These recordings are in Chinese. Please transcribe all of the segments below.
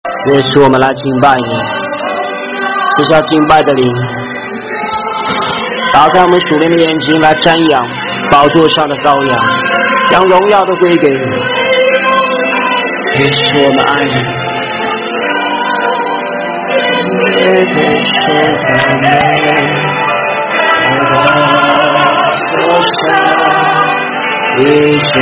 耶稣，我们来敬拜你，赐下敬拜的灵，打开我们属灵的眼睛来瞻仰宝座上的羔羊，将荣耀都归给你。耶稣，我们爱你。一切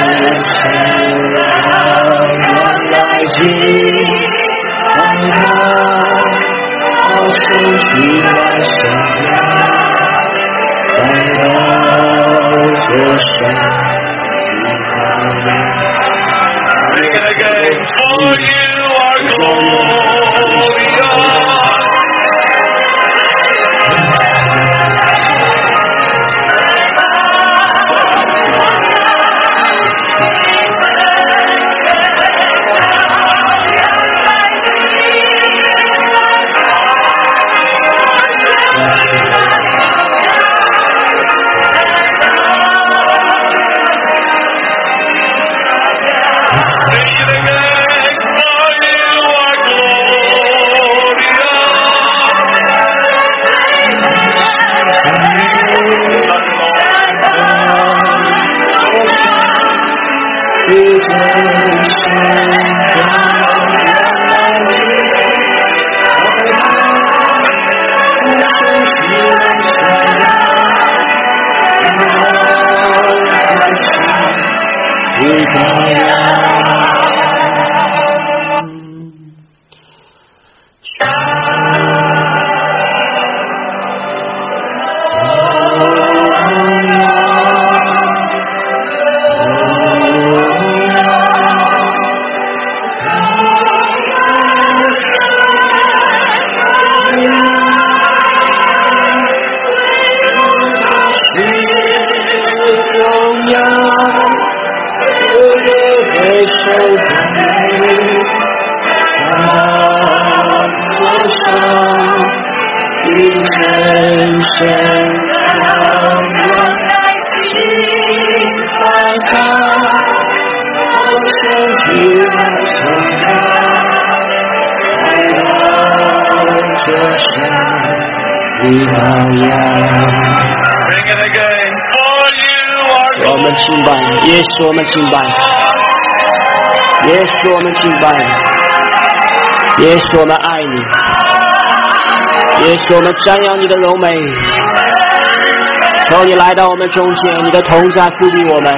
我们敬拜耶稣，我们敬拜耶稣，我们敬拜耶稣，我们爱你耶稣，我们瞻仰你的柔美，求你来到我们中间，你的同在赋予我们。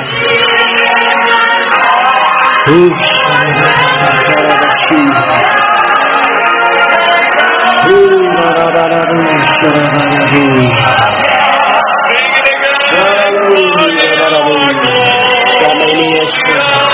赞美你耶稣。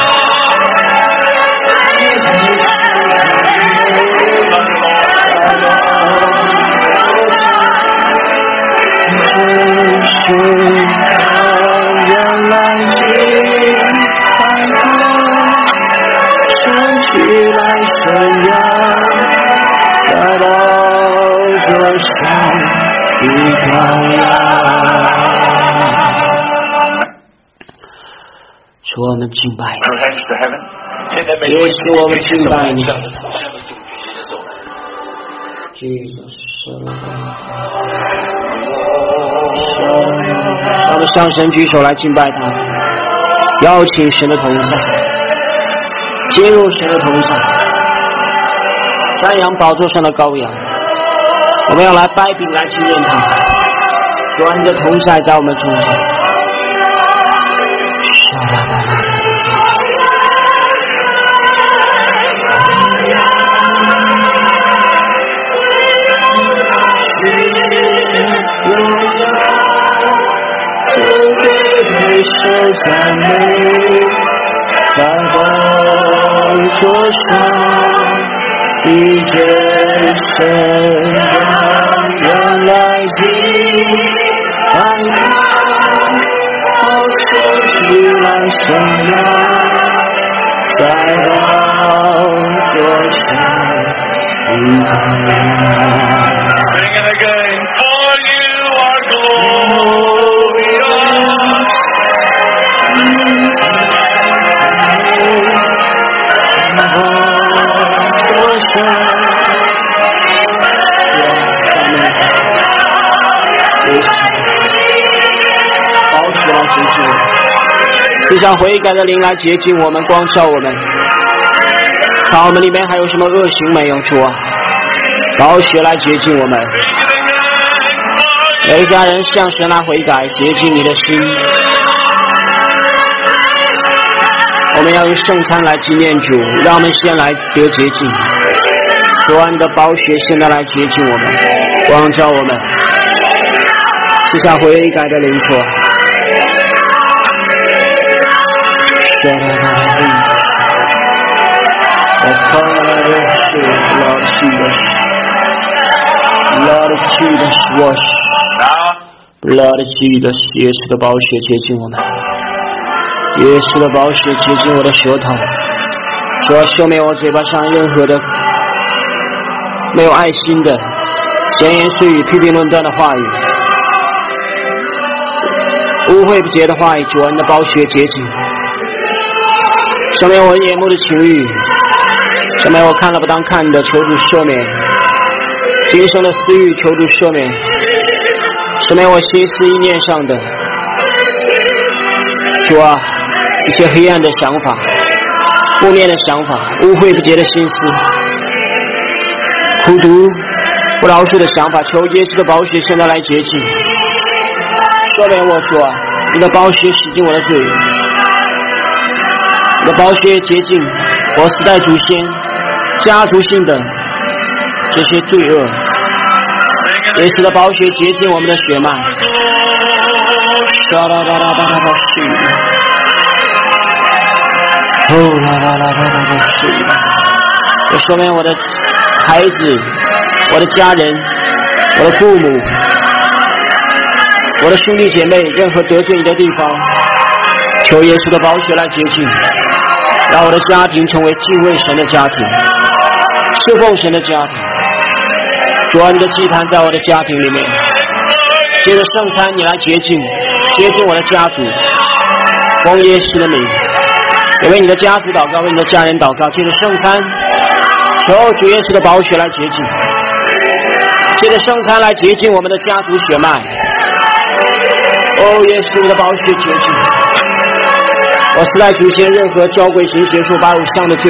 主，我们敬拜你，耶稣，我们敬拜你。让我们向神举手来敬拜他，邀请神的同在，进入神的同在，瞻仰宝座上的羔羊。我们要来掰饼来纪念他，主啊，你的同在在我们中间。赞美在宝座上，一切神让来敬拜他，好手举来颂扬，在宝座上一他。Sing it again, for you are glorious. 宝血来洁净我们，赐下悔改的灵来洁净我们，光照我们。看我们里面还有什么恶行没有，主啊，宝血来洁净我们。每一家人向神来悔改，洁净你的心。我们要用圣餐来纪念主，让我们先来得洁净。主啊，你的宝血现在来洁净我们，光照我们，赐下悔改的灵主。Lord Jesus wash, Lord Jesus， 耶稣的宝血洁净我们，耶稣的宝血洁净我的舌头，主要赦免我嘴巴上任何的没有爱心的闲言碎语、批评论断的话语，污秽不洁的话语，主啊，你的宝血洁净，赦免我眼目的情欲，赦免我看了不当看的，求主赦免。今生的私欲，求主赦免，赦免我心思意念上的，主啊，一切黑暗的想法、负面的想法、污秽不洁的心思、苦毒不饶恕的想法，求耶稣的宝血现在来洁净，赦免我，主啊，你的宝血洗净我的罪，你的宝血洁净我四代祖先家族性的这些罪恶，耶稣的宝血洁净我们的血脉。也赦免我的孩子、我的家人、我的父母、我的兄弟姐妹，任何得罪你的地方，求耶稣的宝血来洁净，让我的家庭成为敬畏神的家庭，侍奉神的家庭。主啊，你的祭坛在我的家庭里面，借着圣餐你来洁净我的家族，奉耶稣的名，也为你的家族祷告，为你的家人祷告，借着圣餐求主耶稣的宝血来洁净，借着圣餐来洁净我们的家族血脉。耶稣的宝血洁净我四代祖先任何交鬼行邪术、拜偶像的罪，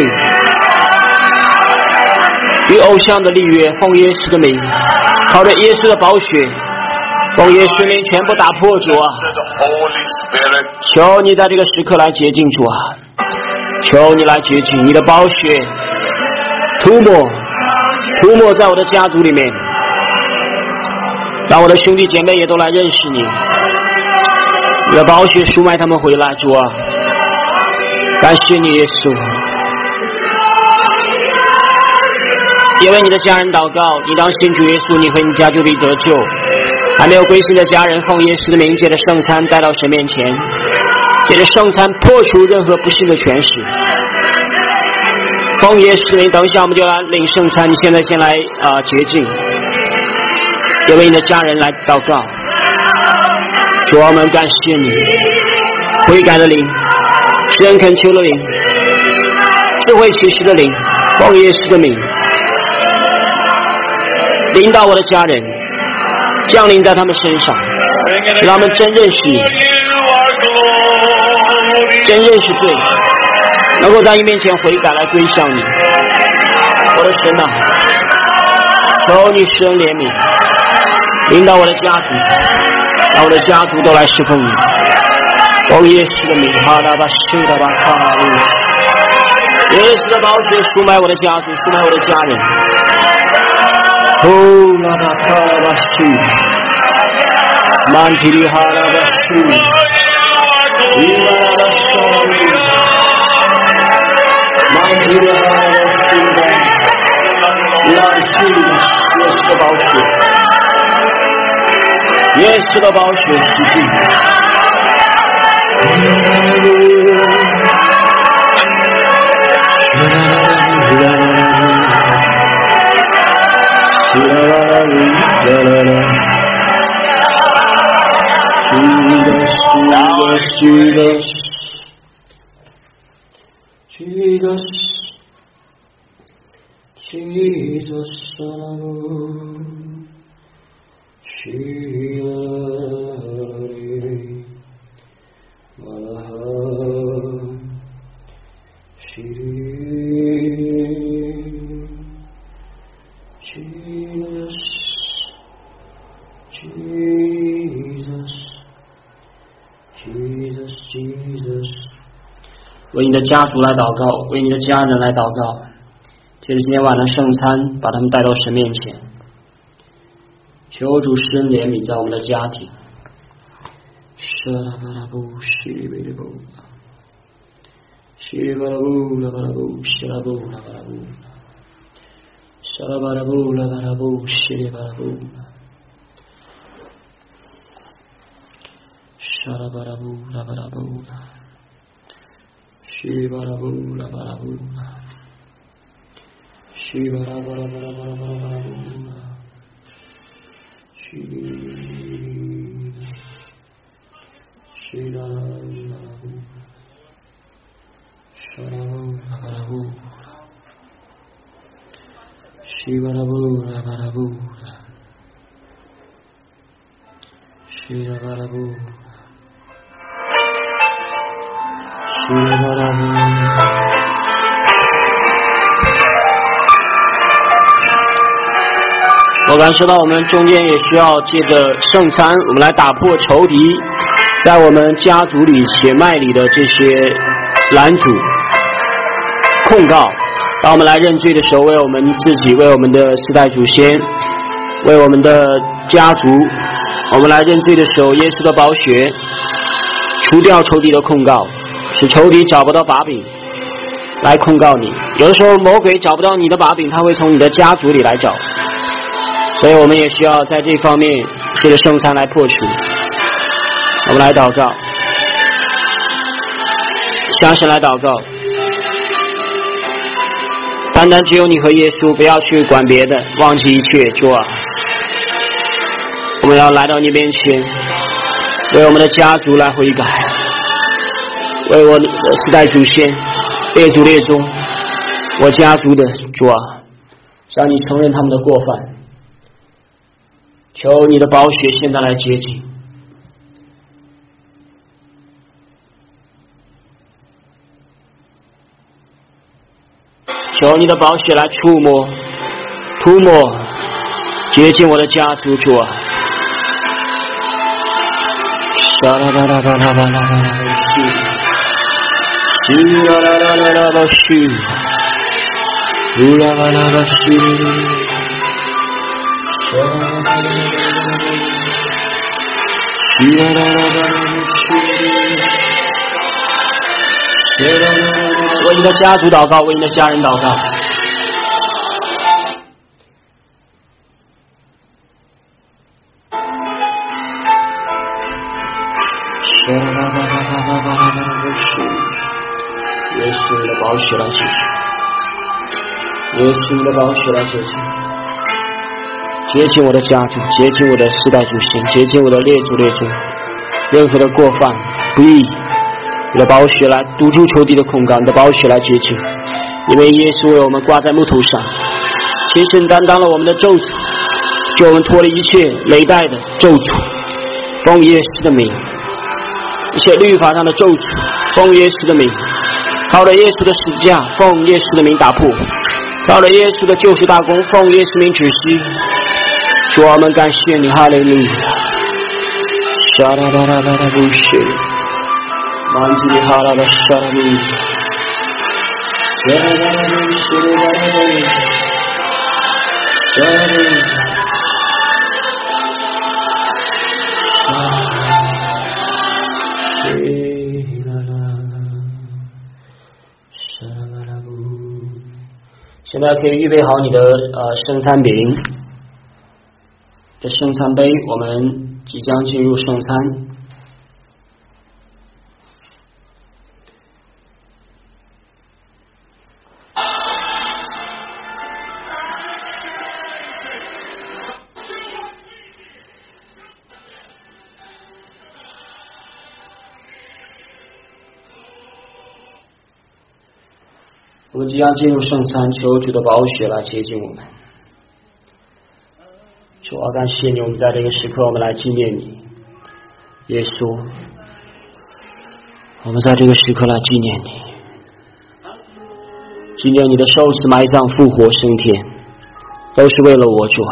与偶像的立约，奉耶稣的名，靠着耶稣的宝血，奉耶稣名全部打破，主啊，求你在这个时刻来洁净，主啊，求你来洁净，你的宝血涂抹在我的家族里面，让我的兄弟姐妹也都来认识你，你的宝血赎买他们回来，主啊，感谢你耶稣。也为你的家人祷告，你当信主耶稣，你和你家就必得救。还没有归信的家人，奉耶稣的名，借着圣餐带到神面前，借着圣餐破除任何不幸的权势。奉耶稣的名，等一下我们就来领圣餐，你现在先来洁净。也为你的家人来祷告，主啊，我们感谢你，悔改的灵，施恩恳求的灵，智慧启示的灵，奉耶稣的名，领导我的家人，降临在他们身上，让他们真认识你，真认识罪，能够在你面前悔改来归向你。我的神啊，求你施恩怜悯，领导我的家族，让我的家族都来侍奉你。奉耶稣的名，哈拉巴西拉巴卡拉路，耶稣的宝血赎买我的家族，赎买我的家人。拉巴卡拉巴西，曼提里哈拉巴西，伊拉巴沙里，曼提里哈拉巴西的，拉西耶稣的宝血，耶稣的宝血洗净。 Jesus, Jesus， 为你的家族来祷告，为你的家人来祷告。借着今天晚上圣餐，把他们带到神面前，求主施恩怜悯在我们的家庭。我感受到我们中间也需要借着圣餐，我们来打破仇敌在我们家族里血脉里的这些拦阻控告。当我们来认罪的时候，为我们自己，为我们的四代祖先，为我们的家族，我们来认罪的时候，耶稣的宝血除掉仇敌的控告，使仇敌找不到把柄来控告你。有的时候魔鬼找不到你的把柄，他会从你的家族里来找，所以我们也需要在这方面借着圣餐来破除。我们来祷告，向神来祷告，单单只有你和耶稣，不要去管别的，忘记一切。主啊，我们要来到你面前，为我们的家族来悔改，为我的四代祖先列祖列宗，我家族的主啊，让你承认他们的过犯，求你的宝血现在来洁净，求你的宝血来触摸涂抹洁净我的家族。主啊，沙拉巴拉巴拉巴拉巴拉西啦啦啦啦啦啦西乌啦啦啦啦西沙啦啦啦啦西啦啦啦啦啦西为你的家族祷告，为你的家人祷告。耶稣的宝血来洁净，耶稣的宝血来洁净，洁净我的家族，洁净我的世代祖先，洁净我的列祖列宗，任何的过犯不义，你的宝血来堵住仇敌的控告，你的宝血来洁净，因为耶稣为我们挂在木头上，亲身担当了我们的咒诅，救我们脱离一切累代的咒诅。奉耶稣的名，一切律法上的咒诅，奉耶稣的名，靠着耶稣的十字架，奉耶稣的名打破，靠着耶稣的救赎大功，奉耶稣名止息。主，我们感谢你，哈利路亚。沙拉巴拉巴拉布谢曼吉哈拉巴沙拉布沙拉巴拉布谢巴拉布沙拉布现在可以预备好你的圣餐饼的圣餐杯，我们即将进入圣餐。 我们即将进入圣餐，求主的宝血来洁净我们。主啊，感谢你，我们在这个时刻，我们来纪念你，耶稣。我们在这个时刻来纪念你，纪念你的受死、埋葬、复活、升天，都是为了我，主啊。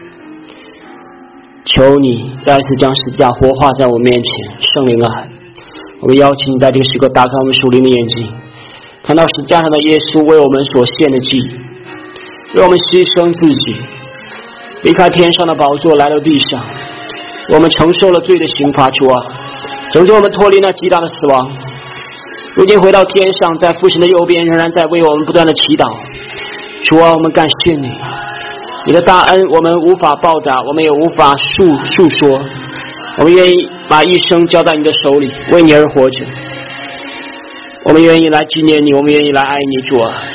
求你再次将十字架活化在我面前，圣灵啊，我们邀请你在这个时刻打开我们属灵的眼睛，看到十字架上的耶稣为我们所献的祭，为我们牺牲自己，离开天上的宝座来到地上，我们承受了罪的刑罚，主啊，拯救我们脱离那极大的死亡，如今回到天上，在父神的右边，仍然在为我们不断的祈祷。主啊，我们感谢你，你的大恩我们无法报答，我们也无法述说，我们愿意把一生交在你的手里，为你而活着。我们愿意来纪念你，我们愿意来爱你，主啊。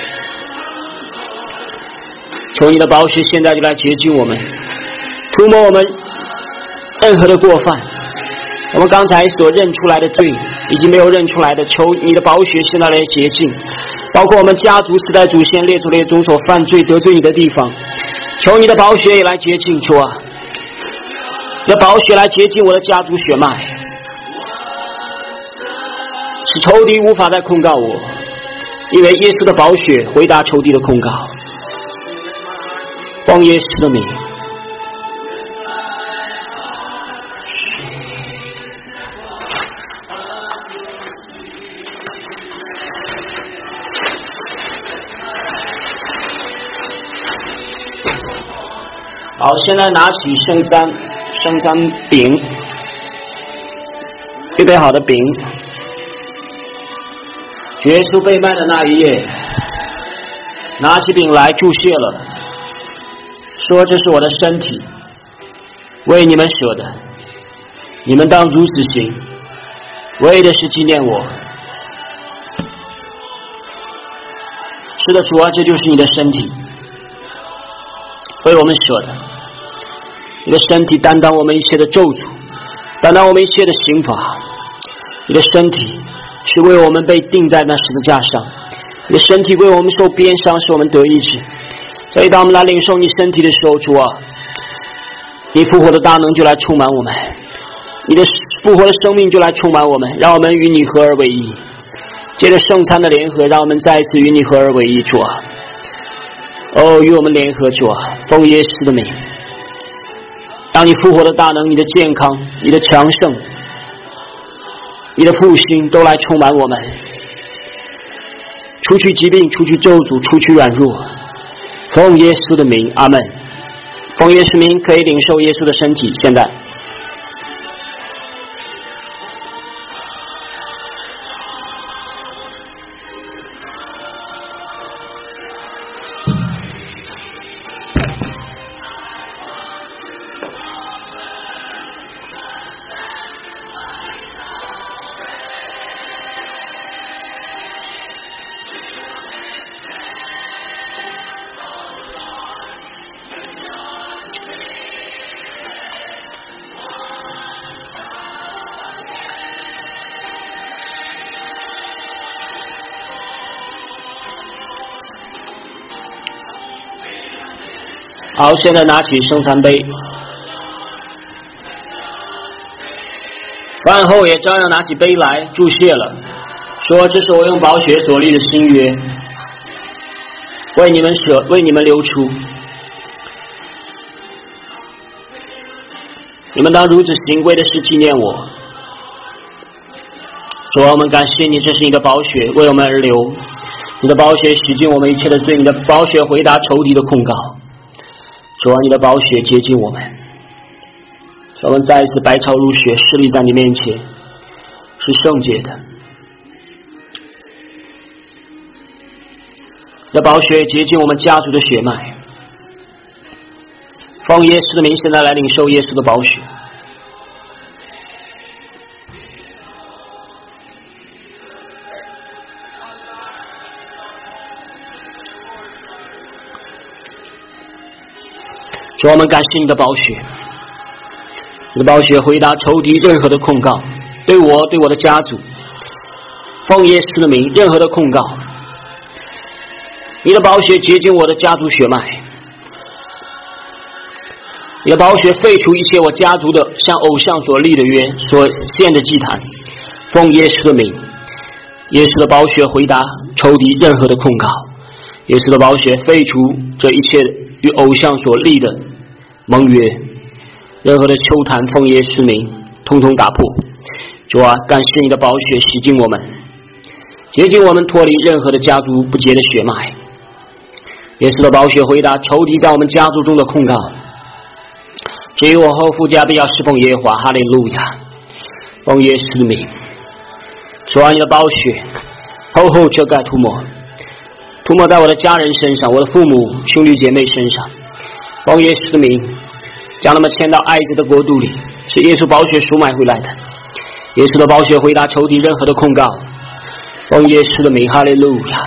求你的宝血现在就来洁净我们，涂抹我们任何的过犯，我们刚才所认出来的罪以及没有认出来的，求你的宝血现在来洁净，包括我们家族世代祖先列祖列宗所犯罪得罪你的地方，求你的宝血也来洁净，主啊，你的宝血来洁净我的家族血脉，使仇敌无法再控告我，因为耶稣的宝血回答仇敌的控告。奉耶稣的名，好，现在拿起圣餐饼，预备好的饼，主耶稣被卖的那一夜，拿起饼来祝谢了，说这是我的身体，为你们舍的，你们当如此行，为的是纪念我。是的，主啊，这就是你的身体，为我们舍的。你的身体担当我们一切的咒诅，担当我们一切的刑罚。你的身体是为我们被钉在那十字架上，你的身体为我们受鞭伤，使我们得医治。所以当我们来领受你身体的时候，主啊，你复活的大能就来充满我们，你的复活的生命就来充满我们，让我们与你合而为一。借着圣餐的联合，让我们再一次与你合而为一，主啊。哦，与我们联合，主啊，奉耶稣的名，让你复活的大能、你的健康、你的强盛、你的复兴都来充满我们，除去疾病，除去咒诅，除去软弱。奉耶稣的名，阿们。奉耶稣名可以领受耶稣的身体。现在好，现在拿起圣餐杯，饭后也照样拿起杯来祝谢了，说这是我用宝血所立的新约，为你们舍，为你们流出，你们当如此行，为的是纪念我。主啊，我们感谢你，这是你的宝血为我们而流，你的宝血洗净我们一切的罪，你的宝血回答仇敌的控告。主啊，你的宝血洁净我们，我们再一次白潮如雪，侍立在你面前，是圣洁的。你的宝血洁净我们家族的血脉。奉耶稣的名，现在来领受耶稣的宝血。主，我们感谢你的宝血，你的宝血回答仇敌任何的控告，对我，对我的家族，奉耶稣的名，任何的控告， 你的宝血洁净我的家族血脉，你的宝血废除一切我家族的向偶像所立的约，所献的祭坛。奉耶稣的名，耶稣的宝血回答仇敌任何的控告，耶稣的宝血废除这一切与偶像所立的盟约，任何的丘坛奉耶稣名通通打破。主啊，感谢你的宝血洗净我们，洁净我们，脱离任何的家族不洁的血脉。耶稣的宝血回答仇敌在我们家族中的控告。至于我后父家必要侍奉耶和华，哈利路亚。奉耶稣的名，主啊，你的宝血厚厚遮盖涂抹在我的家人身上，我的父母兄弟姐妹身上。奉耶稣的名，将他们迁到爱子的国度里，是耶稣宝血赎买回来的。耶稣的宝血回答仇敌任何的控告。奉耶稣的名，哈利路亚。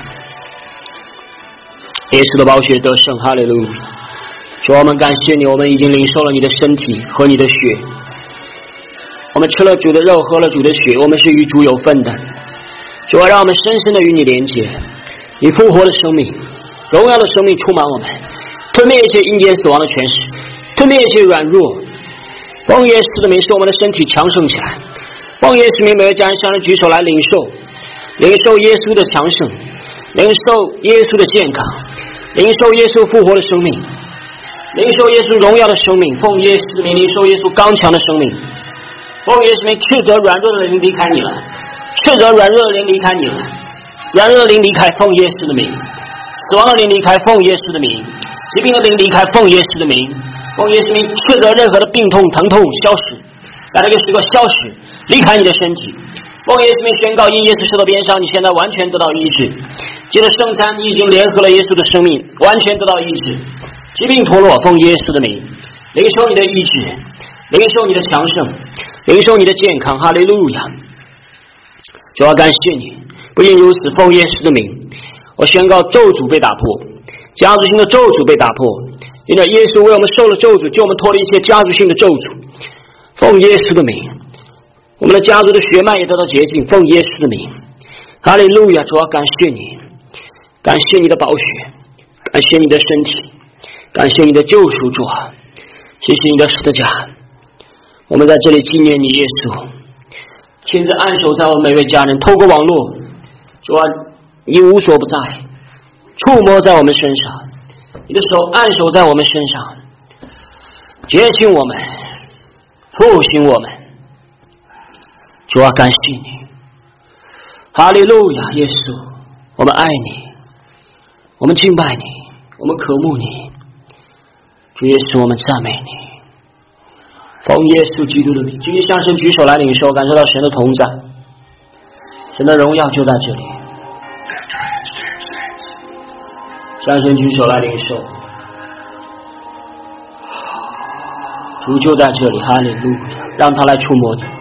耶稣的宝血得胜，哈利路亚。主，我们感谢你，我们已经领受了你的身体和你的血，我们吃了主的肉，喝了主的血，我们是与主有份的。主啊，让我们深深的与你连结，你复活的生命，荣耀的生命充满我们，吞灭一切阴间死亡的权势，吞灭一切软弱。奉耶稣的名，使我们的身体强盛起来。奉耶稣名，每位家人向人举手来领受耶稣的强盛，领受耶稣的健康，领受耶稣复活的生命，领受耶稣荣耀的生命。奉耶稣的名，领受耶稣刚强的生命。奉耶稣名，斥责软弱的灵离开你了，斥责软弱的灵离开你了，软弱的灵离开，奉耶稣的名；死亡的灵离开，奉耶稣的名；疾病的灵离开，奉耶稣的名。奉耶稣名，斥责任何的病痛疼痛消失，在这个时刻消失，离开你的身体。奉耶稣名宣告，因耶稣受到鞭伤，你现在完全得到医治。接着圣餐，你已经联合了耶稣的生命，完全得到医治。疾病脱落，奉耶稣的名，领受你的医治，领受你的强盛，领受你的健康，哈利路亚。主要感谢你，不仅如此，奉耶稣的名，我宣告咒诅被打破，家族性的咒诅被打破，因为耶稣为我们受了咒诅，救我们脱离一切家族性的咒诅。奉耶稣的名，我们的家族的血脉也得到洁净，奉耶稣的名，哈利路亚。主要感谢你，感谢你的宝血，感谢你的身体，感谢你的救赎。主啊，谢谢你的十字架，我们在这里纪念你，耶稣亲自按手在我们每位家人，透过网络，主啊，你无所不在，触摸在我们身上，你的手按手在我们身上，洁净我们，复兴我们。主啊，感谢你，哈利路亚。耶稣，我们爱你，我们敬拜你，我们渴慕你。主耶稣，我们赞美你。奉耶稣基督的名，继续向神举手来领受，感受到神的同在，神的荣耀就在这里。向神举手来领受，主就在这里，哈利路亚，让他来触摸你。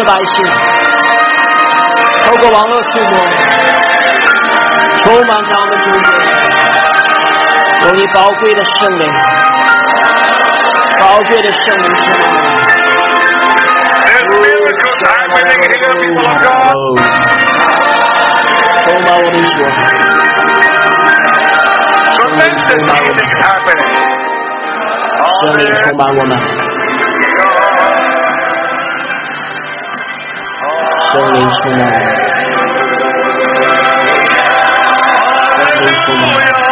百姓，透过网络触摸，充满着我们主耶，有你宝贵的圣灵，宝贵的圣灵充满我们。充满我们主，圣灵充满我们，圣灵充满我们，圣灵充满我们。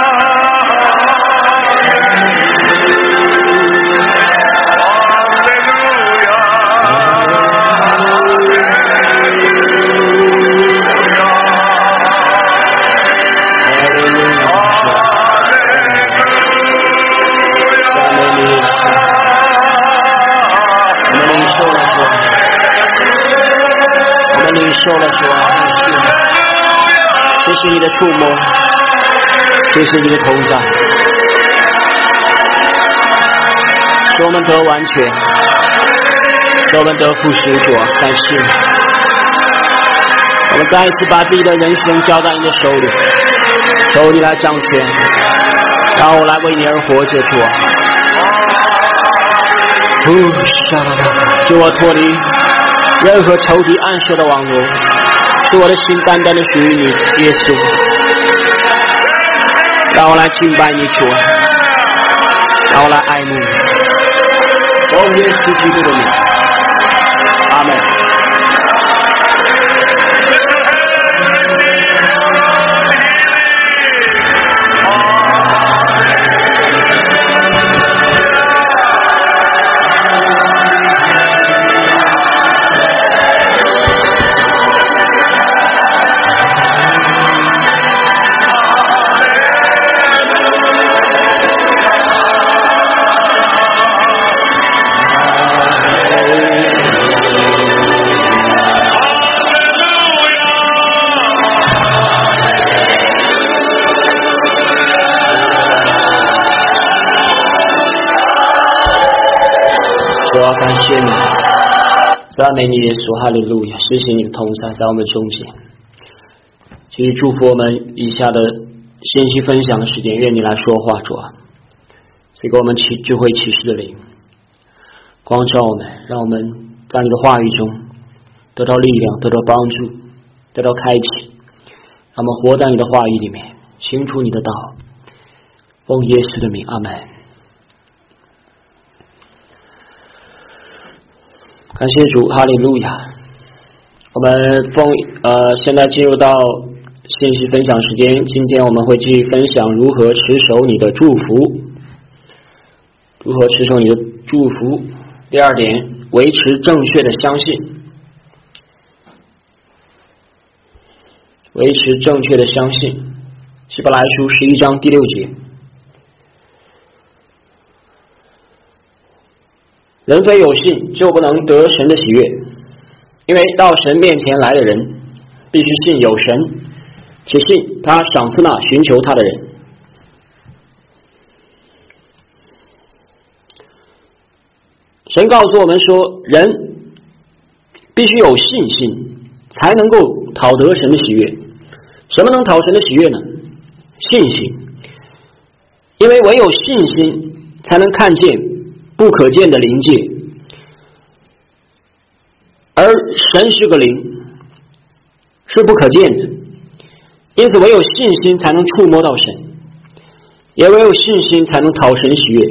受了主啊，谢谢你的触摸，谢谢你的同在，使我们得完全，使我们得复实主啊，感谢你。我们再一次把自己的人生交在你的手里，求你来掌权，让我来为你而活着主啊。使我脱离任何仇敌暗设的网络，使我的心单单的属于你耶稣。让我来敬拜你主，让我来爱慕你，奉耶稣基督的名，阿们。感谢你，赞美你耶稣，哈利路亚！谢谢你的同在在我们中间，继续祝福我们以下的信息分享的时间，愿你来说话，主啊，赐给我们智慧启示的灵，光照我们，让我们在你的话语中得到力量，得到帮助，得到开启，让我们活在你的话语里面，清楚你的道，奉耶稣的名，阿们。感谢主，哈利路亚！我们现在进入到信息分享时间，今天我们会继续分享如何持守你的祝福。如何持守你的祝福？第二点，维持正确的相信。维持正确的相信。希伯来书11章第6节。人非有信，就不能得神的喜悦，因为到神面前来的人，必须信有神，且信他赏赐那寻求他的人。神告诉我们说，人必须有信心，才能够讨得神的喜悦。什么能讨神的喜悦呢？信心。因为唯有信心，才能看见不可见的灵界，而神是个灵，是不可见的，因此唯有信心才能触摸到神，也唯有信心才能讨神喜悦。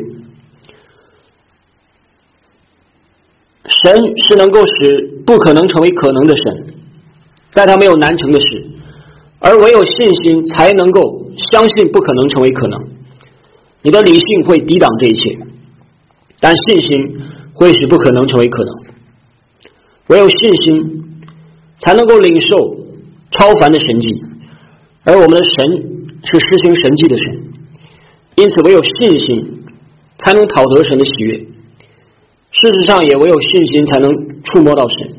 神是能够使不可能成为可能的神，在他没有难成的事，而唯有信心才能够相信不可能成为可能。你的理性会抵挡这一切，但信心会使不可能成为可能。唯有信心才能够领受超凡的神迹，而我们的神是施行神迹的神，因此唯有信心才能讨得神的喜悦。事实上也唯有信心才能触摸到神。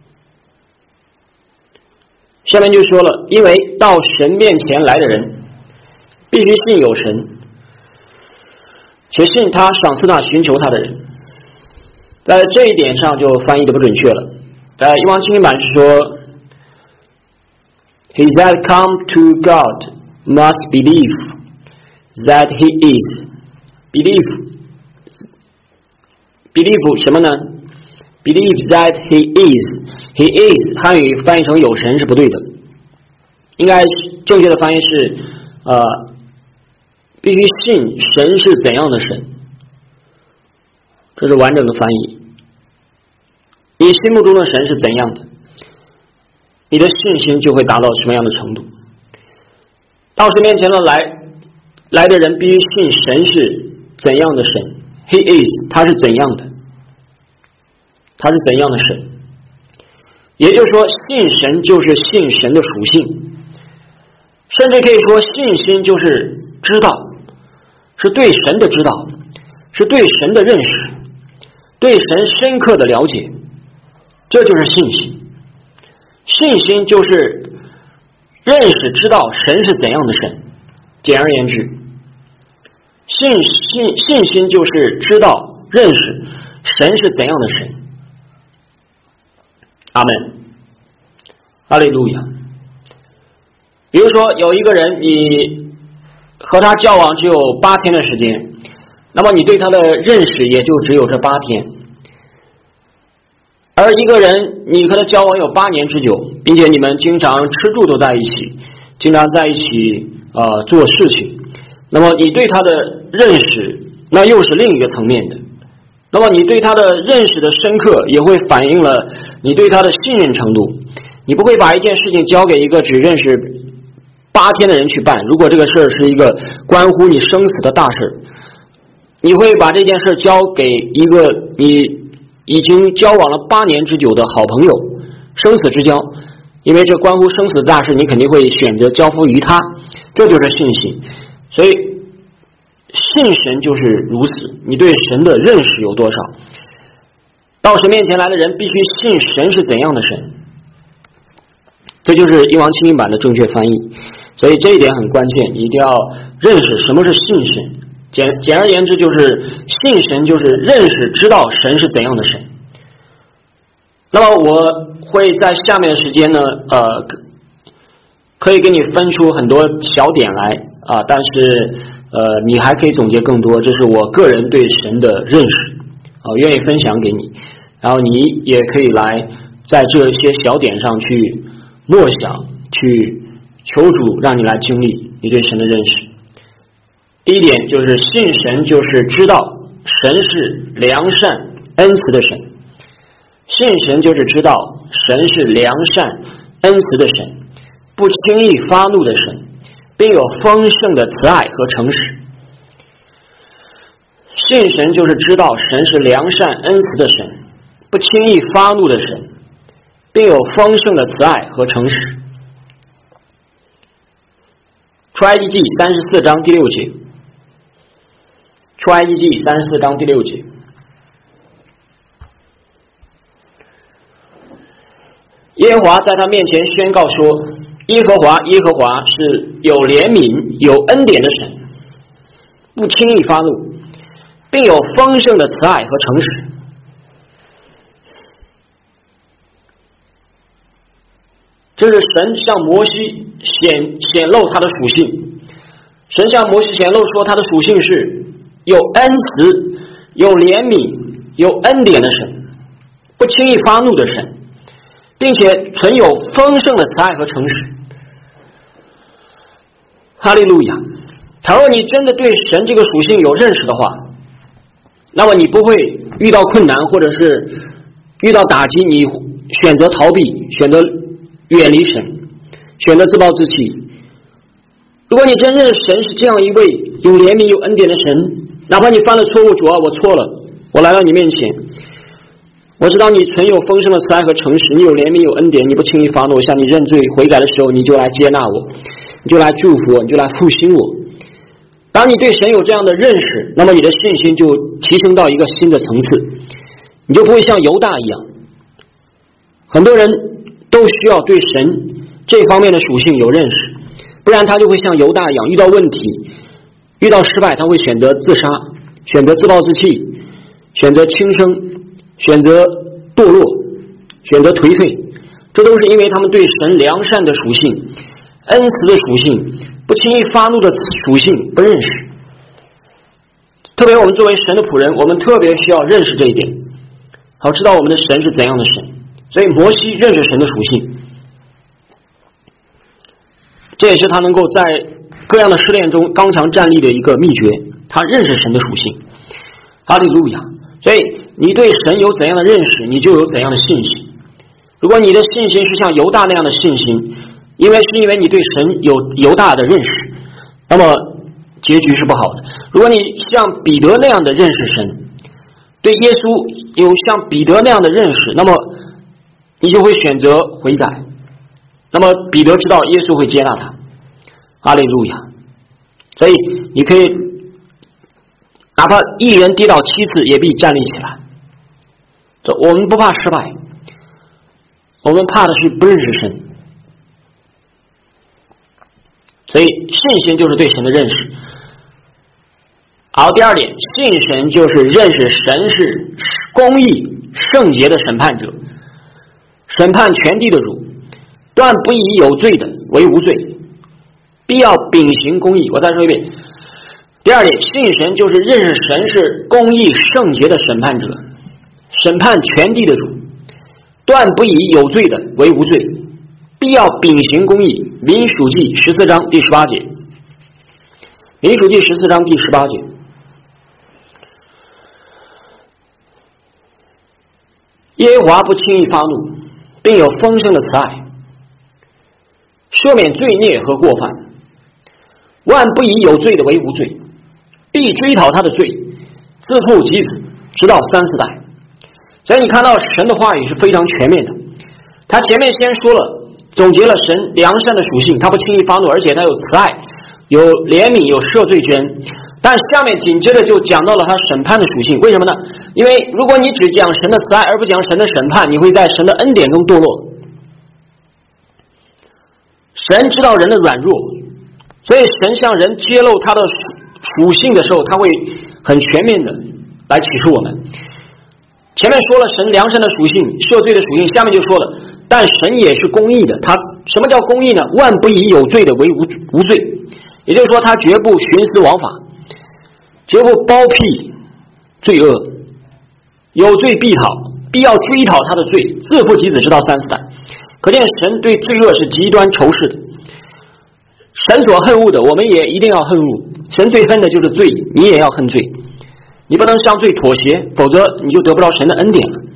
下面就说了，因为到神面前来的人必须信有神，且信他赏赐那寻求他的人。在这一点上就翻译的不准确了， 在英王清译版是说 He that come to God must believe that he is. Believe 什么呢？ Believe that he is. He is 汉语翻译成有神是不对的，应该正确的翻译是必须信神是怎样的神，这是完整的翻译。你心目中的神是怎样的，你的信心就会达到什么样的程度。到神面前的来的人必须信神是怎样的神， He is 他是怎样的，他是怎样的神。也就是说，信神就是信神的属性，甚至可以说信心就是知道，是对神的知道，是对神的认识，对神深刻的了解，这就是信心。信心就是认识知道神是怎样的神。简而言之，信心就是知道认识神是怎样的神。阿们，哈利路亚。比如说有一个人，你和他交往只有8天的时间，那么你对他的认识也就只有这8天。而一个人你和他交往有8年之久，并且你们经常吃住都在一起，经常在一起做事情，那么你对他的认识那又是另一个层面的。那么你对他的认识的深刻也会反映了你对他的信任程度。你不会把一件事情交给一个只认识8天的人去办，如果这个事是一个关乎你生死的大事，你会把这件事交给一个你已经交往了8年之久的好朋友，生死之交，因为这关乎生死的大事，你肯定会选择交付于他，这就是信心。所以信神就是如此，你对神的认识有多少。到神面前来的人必须信神是怎样的神，这就是英王清译版的正确翻译。所以这一点很关键，你一定要认识什么是信神。简而言之，就是信神就是认识知道神是怎样的神。那么我会在下面的时间呢可以给你分出很多小点来但是你还可以总结更多，这是我个人对神的认识愿意分享给你，然后你也可以来在这些小点上去默想，去求主让你来经历你对神的认识。第一点就是信神就是知道神是良善恩慈的神，信神就是知道神是良善恩慈的神，不轻易发怒的神，并有丰盛的慈爱和诚实。信神就是知道神是良善恩慈的神，不轻易发怒的神，并有丰盛的慈爱和诚实。出埃及记34章第6节，出埃及记34章第6节，耶和华在他面前宣告说，耶和华是有怜悯有恩典的神，不轻易发怒，并有丰盛的慈爱和诚实。这是神向摩西显露他的属性。神向摩西显露说他的属性是有恩慈有怜悯有恩典的神，不轻易发怒的神，并且存有丰盛的慈爱和诚实。哈利路亚！倘若你真的对神这个属性有认识的话，那么你不会遇到困难或者是遇到打击，你选择逃避，选择远离神，选择自暴自弃。如果你真认识神是这样一位有怜悯有恩典的神，哪怕你犯了错误，主啊，我错了，我来到你面前，我知道你存有丰盛的慈爱和诚实，你有怜悯有恩典，你不轻易发怒，向你认罪悔改的时候，你就来接纳我，你就来祝福我，你就来复兴我。当你对神有这样的认识，那么你的信心就提升到一个新的层次，你就不会像犹大一样。很多人都需要对神这方面的属性有认识，不然他就会像犹大一样，遇到问题遇到失败，他会选择自杀，选择自暴自弃，选择轻生，选择堕落， 选择颓废，这都是因为他们对神良善的属性、恩慈的属性、不轻易发怒的属性不认识。特别我们作为神的仆人，我们特别需要认识这一点，好知道我们的神是怎样的神。所以摩西认识神的属性，这也是他能够在各样的试炼中刚强站立的一个秘诀。他认识神的属性，哈利路亚。所以你对神有怎样的认识，你就有怎样的信心。如果你的信心是像犹大那样的信心，因为你对神有犹大的认识，那么结局是不好的。如果你像彼得那样的认识神，对耶稣有像彼得那样的认识，那么你就会选择悔改。那么彼得知道耶稣会接纳他，哈利路亚。所以你可以哪怕一人跌倒7次，也必站立起来。我们不怕失败，我们怕的是不认识神。所以信心就是对神的认识。好，第二点，信神就是认识神是公义圣洁的审判者，审判全地的主，断不以有罪的为无罪，必要秉行公义。我再说一遍，第二点，信神就是认识神是公义圣洁的审判者，审判全地的主，断不以有罪的为无罪，必要秉行公义。民数记14章第18节，民数记14章第18节。耶和华不轻易发怒，并有丰盛的慈爱，赦免罪孽和过犯，万不以有罪的为无罪，必追讨他的罪，自父及子，直到3、4代。所以你看到神的话语是非常全面的，他前面先说了，总结了神良善的属性，他不轻易发怒，而且他有慈爱，有怜悯，有赦罪之恩。但下面紧接着就讲到了他审判的属性。为什么呢？因为如果你只讲神的慈爱而不讲神的审判，你会在神的恩典中堕落。神知道人的软弱，所以神向人揭露他的属性的时候，他会很全面的来启示我们。前面说了神良善的属性、赦罪的属性，下面就说了，但神也是公义的。他什么叫公义呢？万不以有罪的为无罪，也就是说他绝不徇私枉法，绝不包庇罪恶，有罪必讨，必要追讨他的罪，自父及子，直到3、4代。可见神对罪恶是极端仇视的，神所恨恶的我们也一定要恨恶，神最恨的就是罪，你也要恨罪，你不能向罪妥协，否则你就得不到神的恩典了。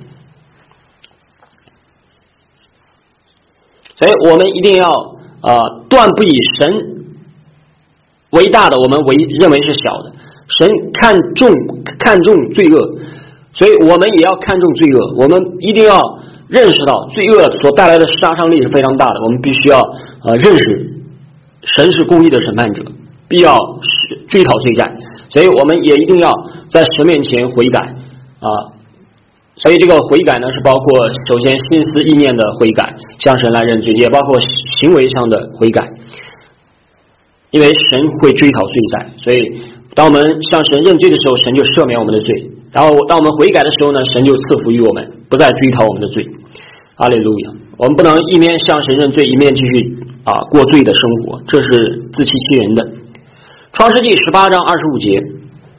所以我们一定要断不以神为大的我们认为是小的。神看重罪恶，所以我们也要看重罪恶。我们一定要认识到罪恶所带来的杀伤力是非常大的，我们必须要认识神是公义的审判者，必要追讨罪债。所以我们也一定要在神面前悔改所以这个悔改呢，是包括首先心思意念的悔改，向神来认罪，也包括行为上的悔改，因为神会追讨罪债。所以当我们向神认罪的时候，神就赦免我们的罪，然后当我们悔改的时候呢，神就赐福于我们，不再追讨我们的罪。哈利路亚！我们不能一面向神认罪，一面继续过罪的生活，这是自欺欺人的。创世纪18章25节，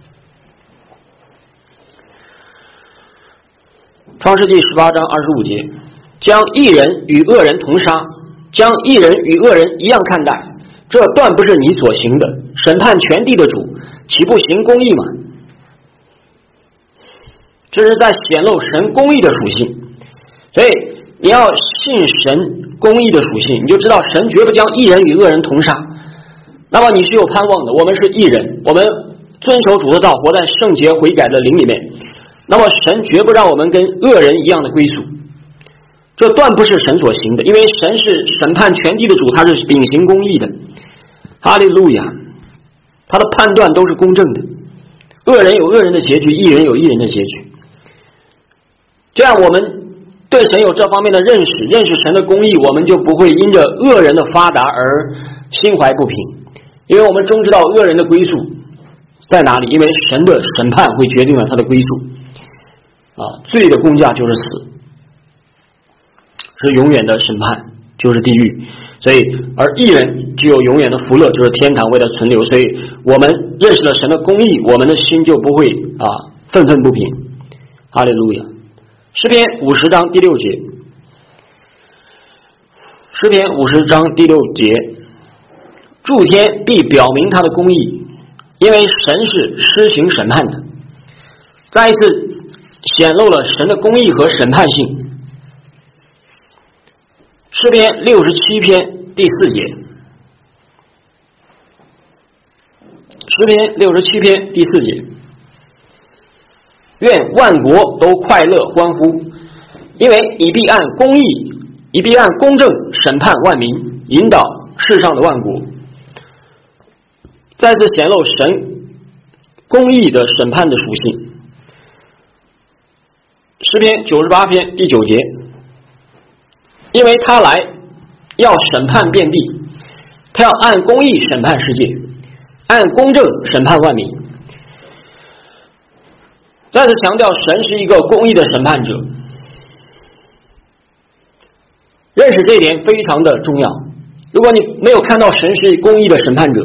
创世纪18章25节，将义人与恶人同杀，将义人与恶人一样看待，这断不是你所行的。审判全地的主，岂不行公义吗？这是在显露神公义的属性。所以你要信神公义的属性，你就知道神绝不将义人与恶人同杀。那么你是有盼望的，我们是义人，我们遵守主的道，活在圣洁悔改的灵里面，那么神绝不让我们跟恶人一样的归宿，这断不是神所行的，因为神是审判全地的主，他是秉行公义的。哈利路亚！他的判断都是公正的，恶人有恶人的结局，义人有义人的结局。这样我们对神有这方面的认识，认识神的公义，我们就不会因着恶人的发达而心怀不平，因为我们终知道恶人的归宿在哪里，因为神的审判会决定了他的归宿罪的工价就是死。 是永远的审判，就是地狱。所以而义人具有永远的福乐，就是天堂为了存留。所以我们认识了神的公义，我们的心就不会愤愤不平。哈利路亚。诗篇50章第6节，诗篇50章第6节，诸天必表明他的公义，因为神是施行审判的。再一次显露了神的公义和审判性。诗篇67篇第4节，诗篇67篇第4节，愿万国都快乐欢呼，因为你必按公义，你必按公正审判万民，引导世上的万国。再次显露神公义的审判的属性。诗篇98篇第9节，因为他来要审判遍地，他要按公义审判世界，按公正审判万民。再次强调神是一个公义的审判者，认识这一点非常的重要。如果你没有看到神是公义的审判者，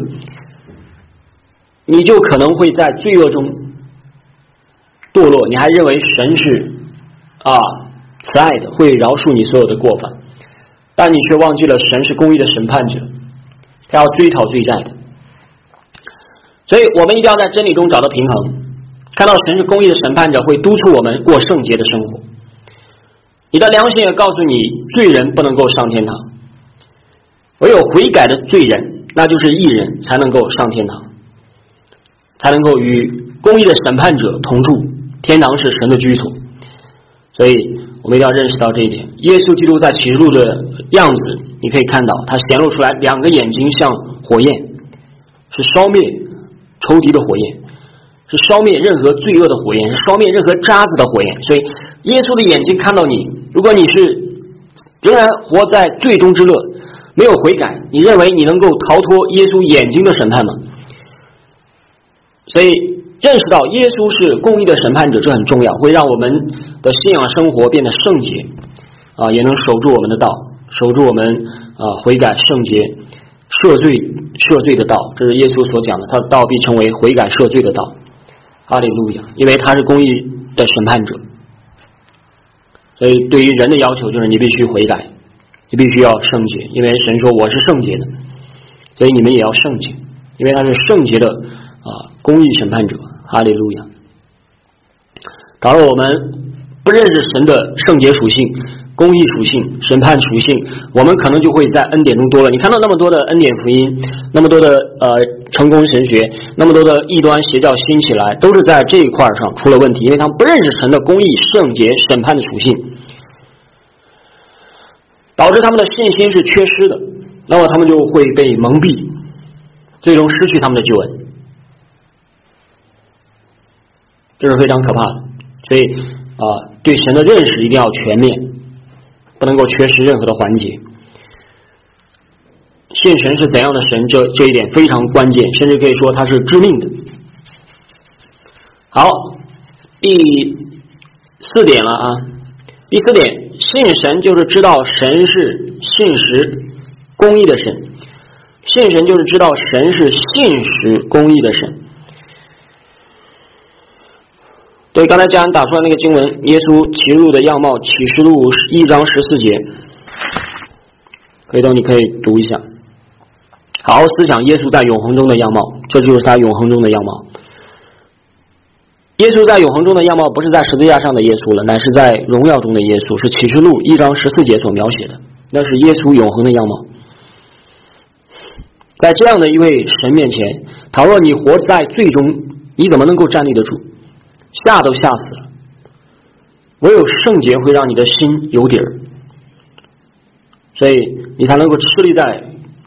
你就可能会在罪恶中堕落，你还认为神是慈爱的，会饶恕你所有的过犯，但你却忘记了神是公义的审判者，他要追讨罪债的。所以我们一定要在真理中找到平衡，看到神是公义的审判者，会督促我们过圣洁的生活。你的良心也告诉你，罪人不能够上天堂，唯有悔改的罪人，那就是义人，才能够上天堂，才能够与公义的审判者同住，天堂是神的居所。所以我们一定要认识到这一点。耶稣基督在启示录的样子，你可以看到他显露出来2个眼睛像火焰，是烧灭仇敌的火焰，是烧灭任何罪恶的火焰，是烧灭任何渣子的火焰。所以耶稣的眼睛看到你，如果你是仍然活在罪中之乐，没有悔改，你认为你能够逃脱耶稣眼睛的审判吗？所以认识到耶稣是公义的审判者，这很重要，会让我们的信仰生活变得圣洁，也能守住我们的道，守住我们悔改圣洁赦罪的道。这是耶稣所讲的，他的道必成为悔改赦罪的道。哈利路亚！因为他是公义的审判者，所以对于人的要求就是你必须悔改，你必须要圣洁，因为神说我是圣洁的，所以你们也要圣洁，因为他是圣洁的公义审判者。哈利路亚！假如我们不认识神的圣洁属性、公义属性、审判属性，我们可能就会在恩典中多了。你看到那么多的恩典福音，那么多的成功神学，那么多的异端邪教兴起来，都是在这一块上出了问题，因为他们不认识神的公义、圣洁、审判的属性，导致他们的信心是缺失的，那么他们就会被蒙蔽，最终失去他们的救恩。这是非常可怕的。所以对神的认识一定要全面，不能够缺失任何的环节。信神是怎样的神，这一点非常关键，甚至可以说它是致命的。好，第4点了第4点，信神就是知道神是信实公义的神，信神就是知道神是信实公义的神。对，刚才家人打出来那个经文，耶稣启示录的样貌，启示录1章14节，回头你可以读一下，好好思想耶稣在永恒中的样貌，这就是他永恒中的样貌。耶稣在永恒中的样貌不是在十字架上的耶稣了，乃是在荣耀中的耶稣，是启示录1章14节所描写的，那是耶稣永恒的样貌。在这样的一位神面前，倘若你活在罪中，你怎么能够站立得住？吓都吓死了。唯有圣洁会让你的心有底儿，所以你才能够矗立在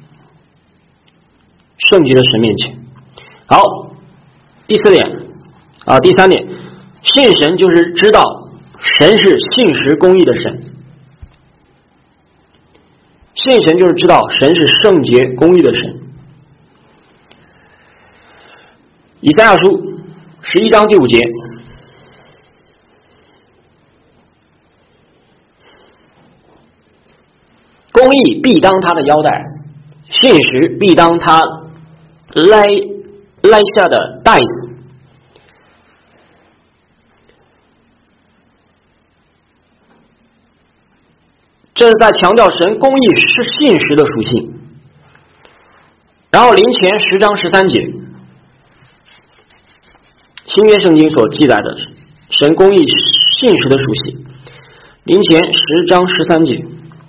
圣洁的神面前。好，第3点，信神就是知道神是信实公义的神，信神就是知道神是圣洁公义的神。以赛亚书11章第5节， 公义必当他的腰带，信实必当他拉下的带子。这是在强调神公义是信实的属性。然后林前10章13节，新约圣经所记载的神公义信实的属性。林前10章13节，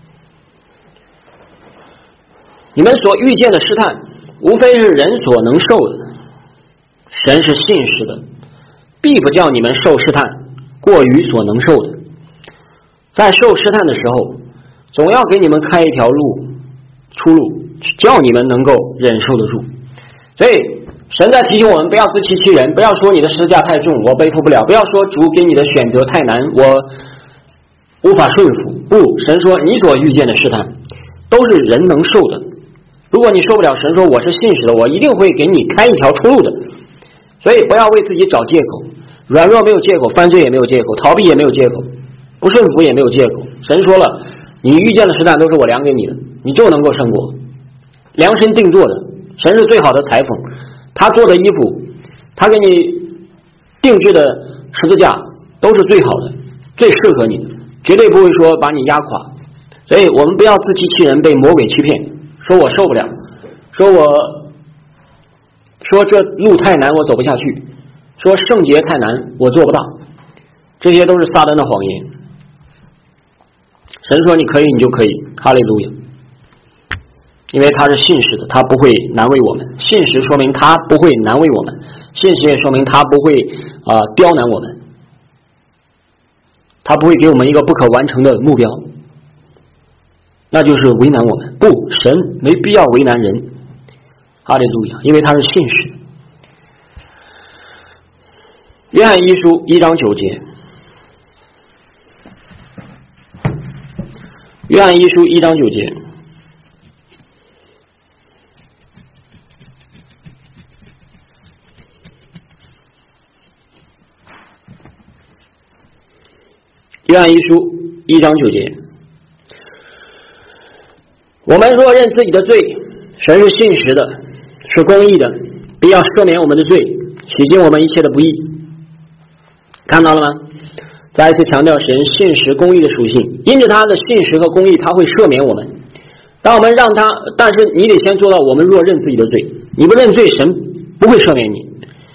你们所遇见的试探，无非是人所能受的，神是信实的，必不叫你们受试探过于所能受的。在受试探的时候，总要给你们开一条出路，叫你们能够忍受得住。所以神在提醒我们不要自欺欺人，不要说你的十字架太重我背负不了，不要说主给你的选择太难我无法顺服。不，神说你所遇见的试探都是人能受的，如果你受不了，神说我是信实的，我一定会给你开一条出路的。所以不要为自己找借口，软弱没有借口，犯罪也没有借口，逃避也没有借口，不顺服也没有借口。神说了，你遇见的试探都是我量给你的，你就能够胜过，量身定做的。神是最好的裁缝，他做的衣服，他给你定制的十字架都是最好的，最适合你的，绝对不会说把你压垮。所以我们不要自欺欺人，被魔鬼欺骗，说我受不了，说这路太难我走不下去，说圣洁太难我做不到，这些都是撒旦的谎言。神说你可以你就可以，哈利路亚。因为他是信实的，他不会难为我们，信实说明他不会难为我们，信实也说明他不会刁难我们，他不会给我们一个不可完成的目标，那就是为难我们。不，神没必要为难人，哈利路亚，因为他是信实的。约翰一书1章9节，约翰一书1章9节，约翰一书1章9节，我们若认自己的罪，神是信实的，是公义的，必要赦免我们的罪，洗净我们一切的不义。看到了吗？再一次强调神信实公义的属性，因着他的信实和公义，他会赦免我们。当我们让他，但是你得先做到，我们若认自己的罪，你不认罪，神不会赦免你，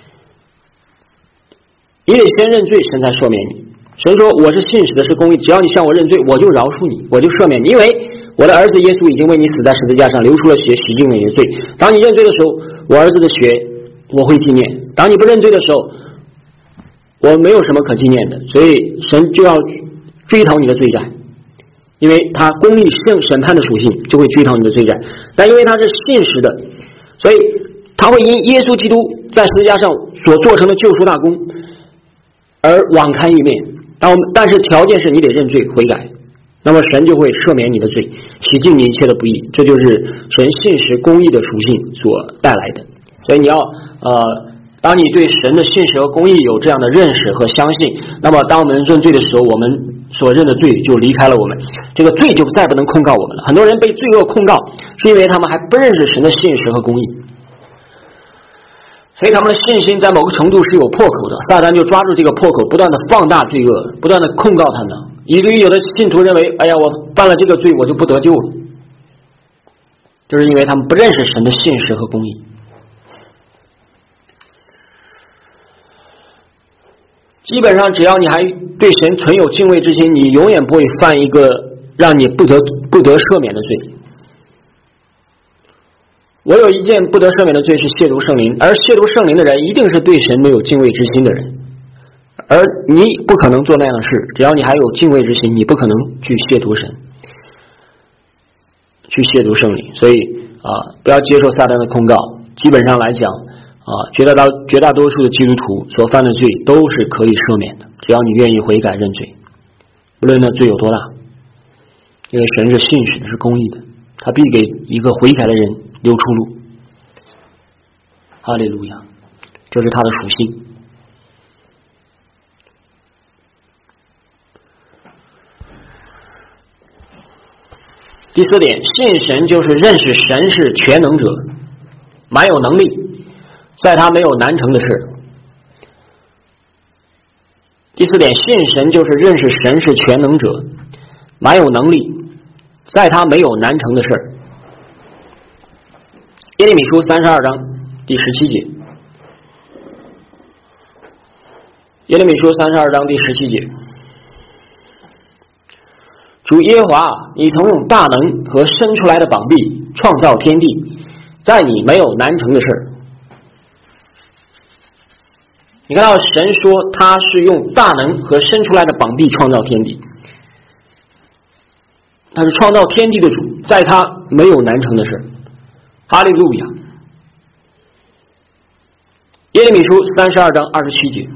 你得先认罪，神才赦免你。神说我是信实的，是公义，只要你向我认罪，我就饶恕你，我就赦免你，因为我的儿子耶稣已经为你死在十字架上，流出了血，洗净了你的罪。当你认罪的时候，我儿子的血我会纪念，当你不认罪的时候，我没有什么可纪念的。所以神就要追讨你的罪债，因为他公义审判的属性就会追讨你的罪债。但因为他是信实的，所以他会因耶稣基督在十字架上所做成的救赎大功而网开一面。但是条件是你得认罪悔改，那么神就会赦免你的罪，洗净你一切的不义。这就是神信实公义的属性所带来的。所以你要当你对神的信实和公义有这样的认识和相信，那么当我们认罪的时候，我们所认的罪就离开了我们，这个罪就再不能控告我们了。很多人被罪恶控告，是因为他们还不认识神的信实和公义，所以他们的信心在某个程度是有破口的，撒旦就抓住这个破口，不断的放大罪恶，不断的控告他们，以至于有的信徒认为，哎呀，我犯了这个罪我就不得救了，就是因为他们不认识神的信实和公义。基本上只要你还对神存有敬畏之心，你永远不会犯一个让你不得赦免的罪。我有一件不得赦免的罪是亵渎圣灵，而亵渎圣灵的人一定是对神没有敬畏之心的人，而你不可能做那样的事。只要你还有敬畏之心，你不可能去亵渎神，去亵渎圣灵。所以不要接受撒旦的控告。基本上来讲绝大多数的基督徒所犯的罪都是可以赦免的，只要你愿意悔改认罪，不论那罪有多大，因为神是信实的，是公义的，他必给一个悔改的人留出路。哈利路亚，这是他的属性。 第4点，信神就是认识神是全能者，满有能力，在他没有难成的事。第4点，信神就是认识神是全能者，满有能力，在他没有难成的事。耶利米书32章第17节。耶利米书32章第17节。主耶和华，你曾用大能和伸出来的膀臂创造天地，在你没有难成的事。你看到神说他是用大能和伸出来的膀臂创造天地，他是创造天地的主，在他没有难成的事。哈利路亚。耶利米书32章27节。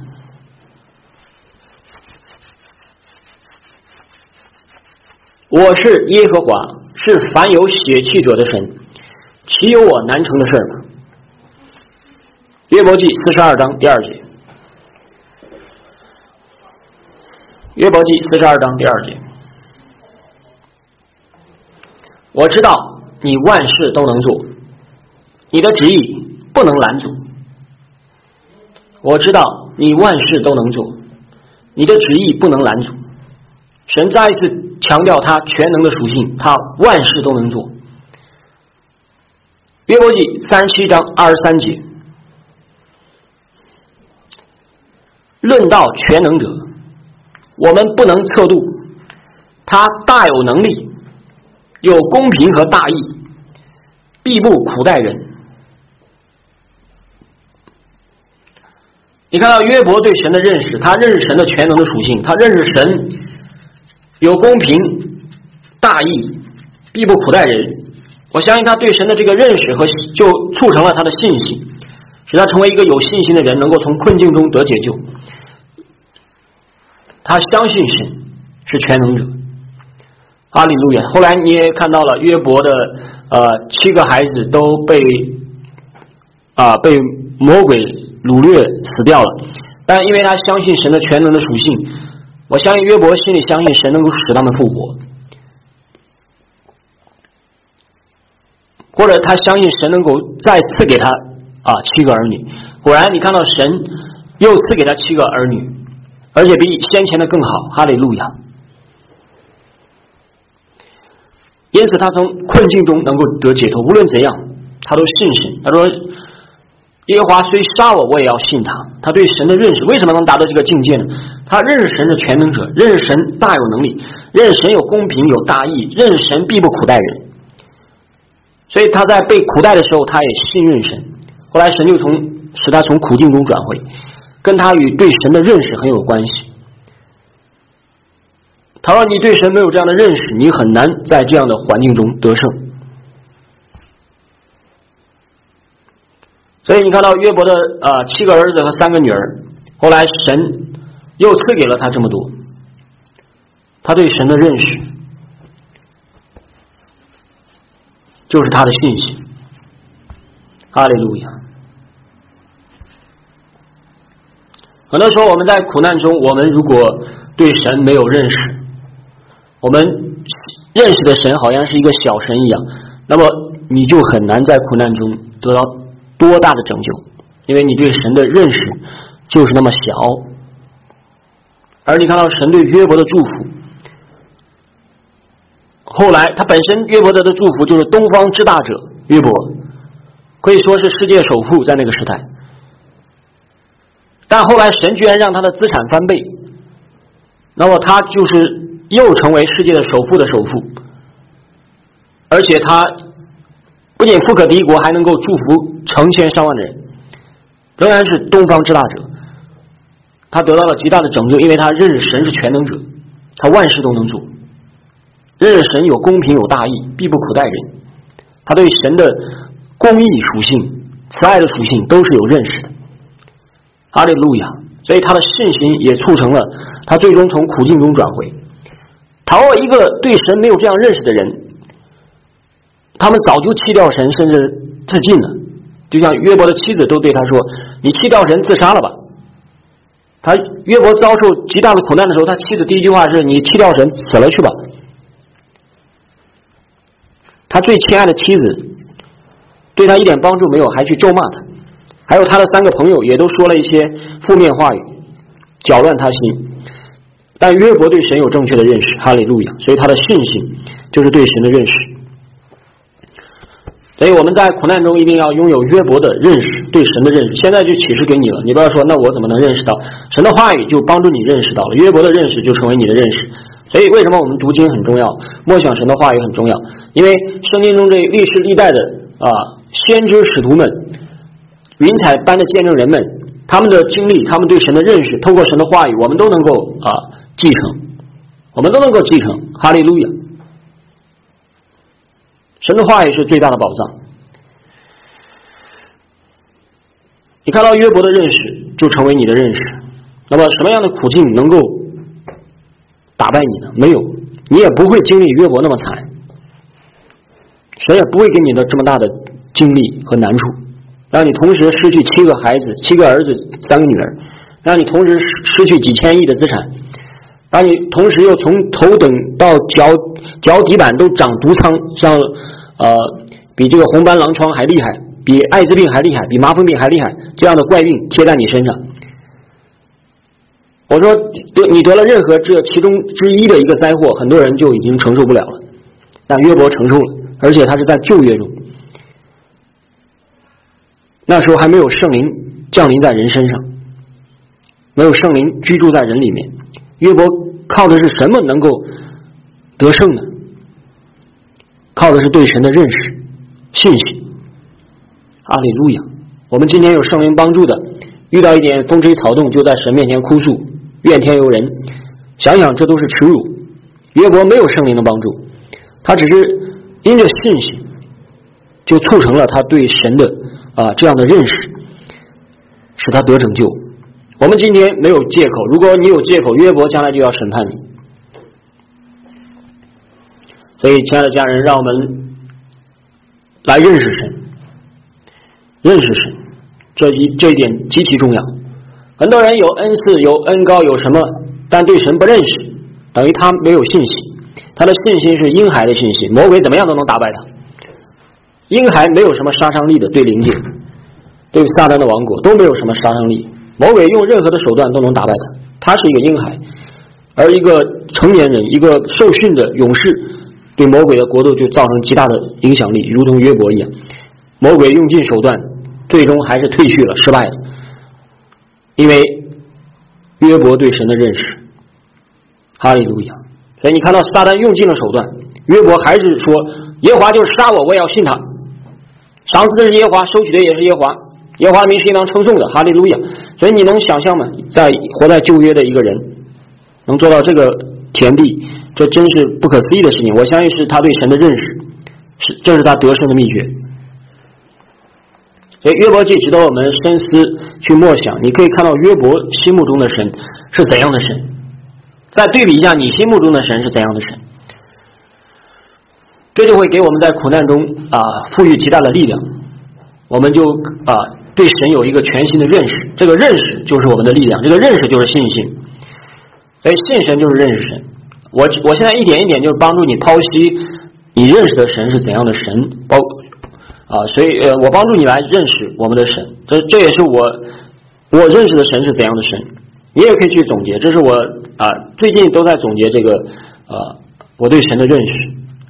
我是耶和华，是凡有血气者的神，岂有我难成的事吗？约伯记42章第2节。约伯记42章第2节。我知道你万事都能做，你的旨意不能拦阻。我知道你万事都能做，你的旨意不能拦阻。神再一次强调他全能的属性，他万事都能做。约伯记37章23节。论到全能者，我们不能测度，他大有能力，有公平和大义，必不苦待人。你看到约伯对神的认识，他认识神的全能的属性，他认识神有公平大义，必不苦待人。我相信他对神的这个认识就促成了他的信心，使他成为一个有信心的人，能够从困境中得解救。他相信神是全能者。哈利路亚。后来你也看到了约伯的7个孩子都被魔鬼掳掠死掉了，但因为他相信神的全能的属性，我相信约伯心里相信神能够使他们复活，或者他相信神能够再赐给他7个儿女。果然你看到神又赐给他7个儿女，而且比先前的更好。哈利路亚。因此他从困境中能够得解脱，无论怎样他都信神。他说耶和华虽杀我，我也要信他。他对神的认识为什么能达到这个境界呢？他认识神是全能者，认识神大有能力，认识神有公平有大义，认识神必不苦待人。所以他在被苦待的时候，他也信任神。后来神就使他从苦境中转回，跟他与对神的认识很有关系。倘若你对神没有这样的认识，你很难在这样的环境中得胜。所以你看到约伯的7个儿子和3个女儿，后来神又赐给了他这么多。他对神的认识就是他的信心。哈利路亚。很多时候我们在苦难中，我们如果对神没有认识，我们认识的神好像是一个小神一样，那么你就很难在苦难中得到多大的拯救，因为你对神的认识就是那么小。而你看到神对约伯的祝福，后来他本身约伯得的祝福就是东方之大者约伯，可以说是世界首富在那个时代。但后来神居然让他的资产翻倍，那么他就是又成为世界的首富的首富，而且他不仅富可敌国，还能够祝福成千上万的人，仍然是东方之大者。他得到了极大的拯救，因为他认识神是全能者，他万事都能做，认识神有公平有大义，必不苦待人。他对神的公义属性、慈爱的属性都是有认识的。哈利路亚。所以他的信心也促成了他最终从苦境中转回。倘若一个对神没有这样认识的人，他们早就弃掉神，甚至自尽了。就像约伯的妻子都对他说，你弃掉神自杀了吧。约伯遭受极大的苦难的时候，他妻子第一句话是，你弃掉神死了去吧。 他最亲爱的妻子对他一点帮助没有，还去咒骂他，还有他的3个朋友也都说了一些负面话语，搅乱他心。但约伯对神有正确的认识，哈利路亚，所以他的信心就是对神的认识。所以我们在苦难中一定要拥有约伯的认识，对神的认识。现在就启示给你了，你不要说那我怎么能认识到，神的话语就帮助你认识到了，约伯的认识就成为你的认识。所以为什么我们读经很重要，默想神的话语很重要？因为圣经中这历世历代的先知使徒们，云彩般的见证人们，他们的经历，他们对神的认识，透过神的话语，我们都能够继承，我们都能够继承。哈利路亚！神的话语是最大的宝藏。你看到约伯的认识，就成为你的认识。那么什么样的苦境能够打败你呢？没有，你也不会经历约伯那么惨，神也不会给你的这么大的经历和难处，让你同时失去7个孩子、7个儿子、3个女儿，让你同时失去几千亿的资产，让你同时又从头顶到脚底板都长毒疮，像比这个红斑狼疮还厉害，比艾滋病还厉害，比麻风病还厉害，这样的怪病贴在你身上。我说你得了任何这其中之一的一个灾祸，很多人就已经承受不了了，但约伯承受了，而且他是在旧约中，那时候还没有圣灵降临在人身上，没有圣灵居住在人里面。约伯靠的是什么能够得胜呢？靠的是对神的认识、信心。哈利路亚！我们今天有圣灵帮助的，遇到一点风吹草动就在神面前哭诉，怨天尤人，想想这都是耻辱。约伯没有圣灵的帮助，他只是因着信心就促成了他对神的这样的认识，使他得拯救。我们今天没有借口，如果你有借口，约伯将来就要审判你。所以亲爱的家人，让我们来认识神，认识神，这一点极其重要。很多人有恩赐，有恩高，有什么，但对神不认识，等于他没有信心。他的信心是婴孩的信心，魔鬼怎么样都能打败他。婴孩没有什么杀伤力的，对灵界，对撒旦的王国都没有什么杀伤力。魔鬼用任何的手段都能打败他，他是一个婴孩。而一个成年人，一个受训的勇士，对魔鬼的国度就造成极大的影响力，如同约伯一样。魔鬼用尽手段，最终还是退去了，失败了。因为约伯对神的认识，哈利路亚！所以你看到撒旦用尽了手段，约伯还是说耶和华就是杀我，我也要信他。赏赐的是耶和华，收取的也是耶和华，耶和华名是应当称颂的，哈利路亚！所以你能想象吗？活在旧约的一个人，能做到这个田地，这真是不可思议的事情。我相信是他对神的认识，这是他得胜的秘诀。所以约伯记值得我们深思去默想。你可以看到约伯心目中的神是怎样的神，再对比一下你心目中的神是怎样的神，这就会给我们在苦难中赋予极大的力量。我们就对神有一个全新的认识，这个认识就是我们的力量，这个认识就是信心。所以信神就是认识神。我现在一点一点就是帮助你剖析你认识的神是怎样的神，所以我帮助你来认识我们的神，这也是我认识的神是怎样的神。你也可以去总结，这是我最近都在总结这个我对神的认识。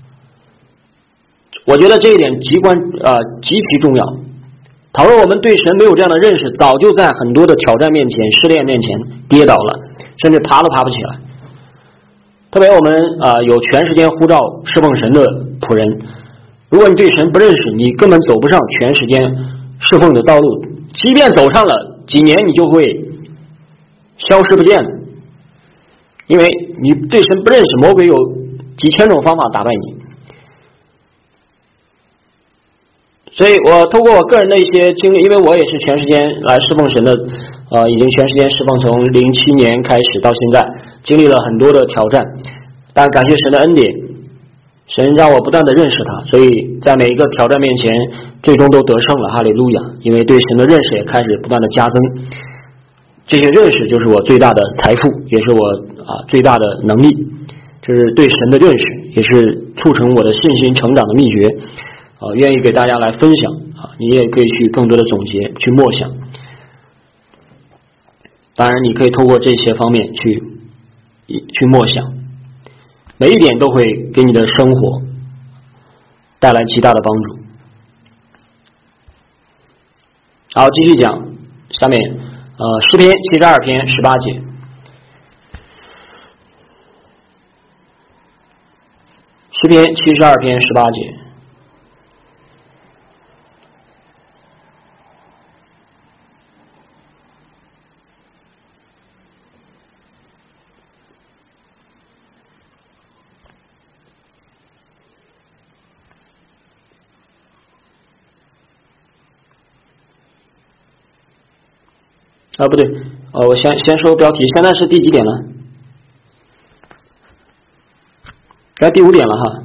我觉得这一点极其重要。倘若我们对神没有这样的认识，早就在很多的挑战面前、试炼面前跌倒了，甚至爬都爬不起来。特别我们有全时间呼召侍奉神的仆人，如果你对神不认识，你根本走不上全时间侍奉的道路，即便走上了几年，你就会消失不见了。因为你对神不认识，魔鬼有几千种方法打败你。所以我通过我个人的一些经历，因为我也是全时间来侍奉神的，已经全时间侍奉从07年开始到现在，经历了很多的挑战，但感谢神的恩典，神让我不断的认识他，所以在每一个挑战面前最终都得胜了，哈利路亚！因为对神的认识也开始不断的加增，这些认识就是我最大的财富，也是我最大的能力，这这是对神的认识，也是促成我的信心成长的秘诀愿意给大家来分享你也可以去更多的总结去默想。当然你可以透过这些方面去默想，每一点都会给你的生活带来极大的帮助。好，继续讲下面诗篇72篇18节。诗篇72篇18节。不对，我先说标题，现在是第几点了？该第5点了哈。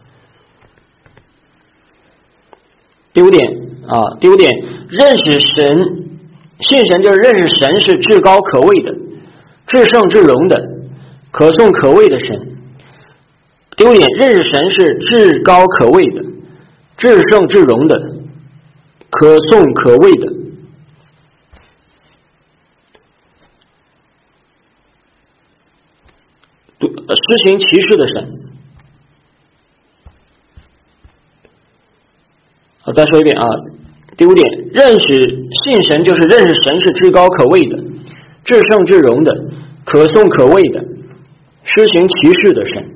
第5点第5点，认识神，信神就是认识神是至高可畏的，至圣至荣的，可颂可畏的神。第5点，认识神是至高可畏的，至圣至荣的，可颂可畏的。施行奇事的神。再说一遍第5点，认识信神就是认识神是至高可畏的，至圣至荣的，可颂可畏的，施行奇事的神。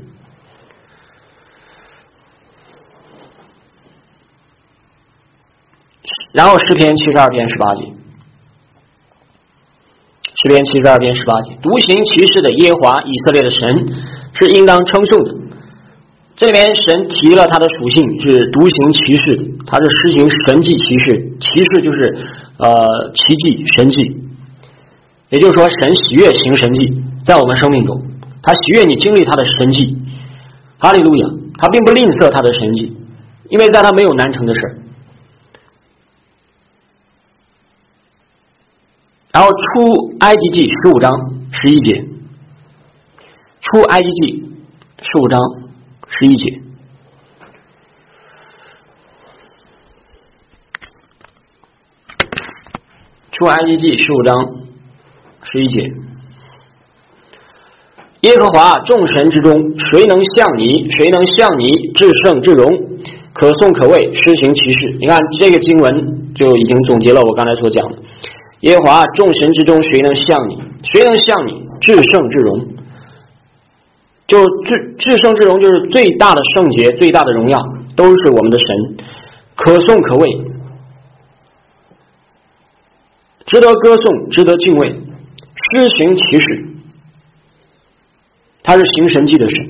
然后诗篇72篇18节。诗篇72篇18节，独行奇事的耶和华以色列的神是应当称颂的。这里面神提了他的属性是独行奇事的，他是施行神迹奇事，奇事就是奇迹神迹，也就是说神喜悦行神迹在我们生命中，他喜悦你经历他的神迹。哈利路亚，他并不吝啬他的神迹，因为在他没有难成的事。然后出埃及记15章11节，出埃及记15章11节，出埃及记15章11节，耶和华众神之中，谁能像你？谁能像你至圣至荣，可颂可畏，施行奇事？你看这个经文就已经总结了我刚才所讲的。耶和华众神之中，谁能像你？谁能像你至圣至荣？就至圣至荣就是最大的圣洁，最大的荣耀，都是我们的神，可颂可畏，值得歌颂，值得敬畏，施行奇事。他是行神迹的神，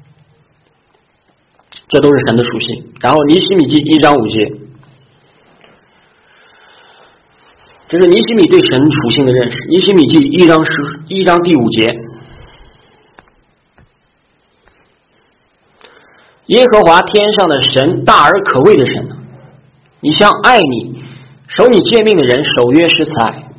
这都是神的属性。然后尼希米记1章5节，这是尼希米对神属性的认识。尼希米记1章第5节，耶和华天上的神，大而可畏的神，你向爱你守你诫命的人守约施慈爱。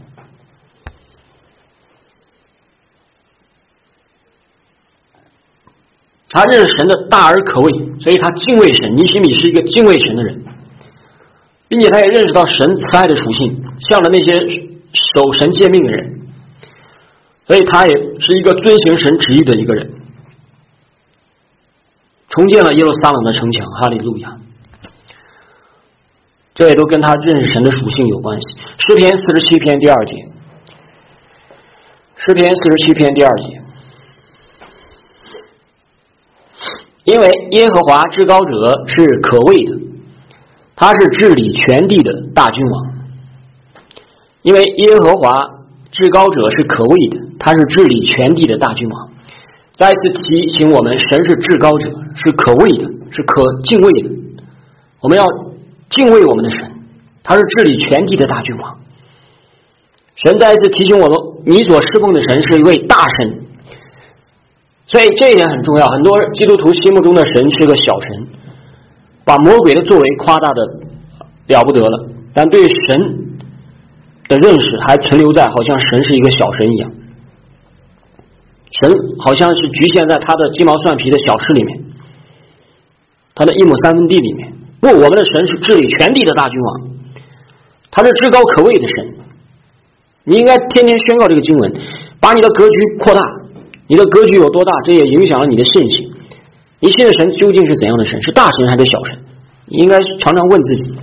他认识神的大而可畏，所以他敬畏神。尼希米是一个敬畏神的人，并且他也认识到神慈爱的属性，向着那些守神诫命的人，所以他也是一个遵行神旨意的一个人，重建了耶路撒冷的城墙。哈利路亚！这也都跟他认识神的属性有关系。诗篇47篇第2节，诗篇47篇第2节，因为耶和华至高者是可畏的，他是治理全地的大君王。因为耶和华至高者是可畏的，他是治理全地的大君王。再一次提醒我们，神是至高者，是可畏的，是可敬畏的。我们要敬畏我们的神，他是治理全地的大君王。神再一次提醒我们，你所侍奉的神是一位大神，所以这一点很重要。很多基督徒心目中的神是个小神，把魔鬼的作为夸大的了不得了，但对神的认识还存留在好像神是一个小神一样。 神好像是局限在他的鸡毛蒜皮的小事里面，他的1亩3分地里面。不，我们的神是治理全地的大君王，他是至高可畏的神。你应该天天宣告这个经文，把你的格局扩大。你的格局有多大，这也影响了你的信心。你信的神究竟是怎样的神？是大神还是小神？你应该常常问自己。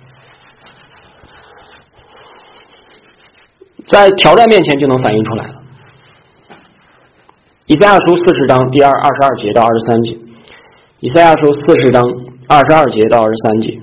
在挑战面前就能反映出来了。以赛亚书40章第22节到23节，以赛亚书40章22节到23节。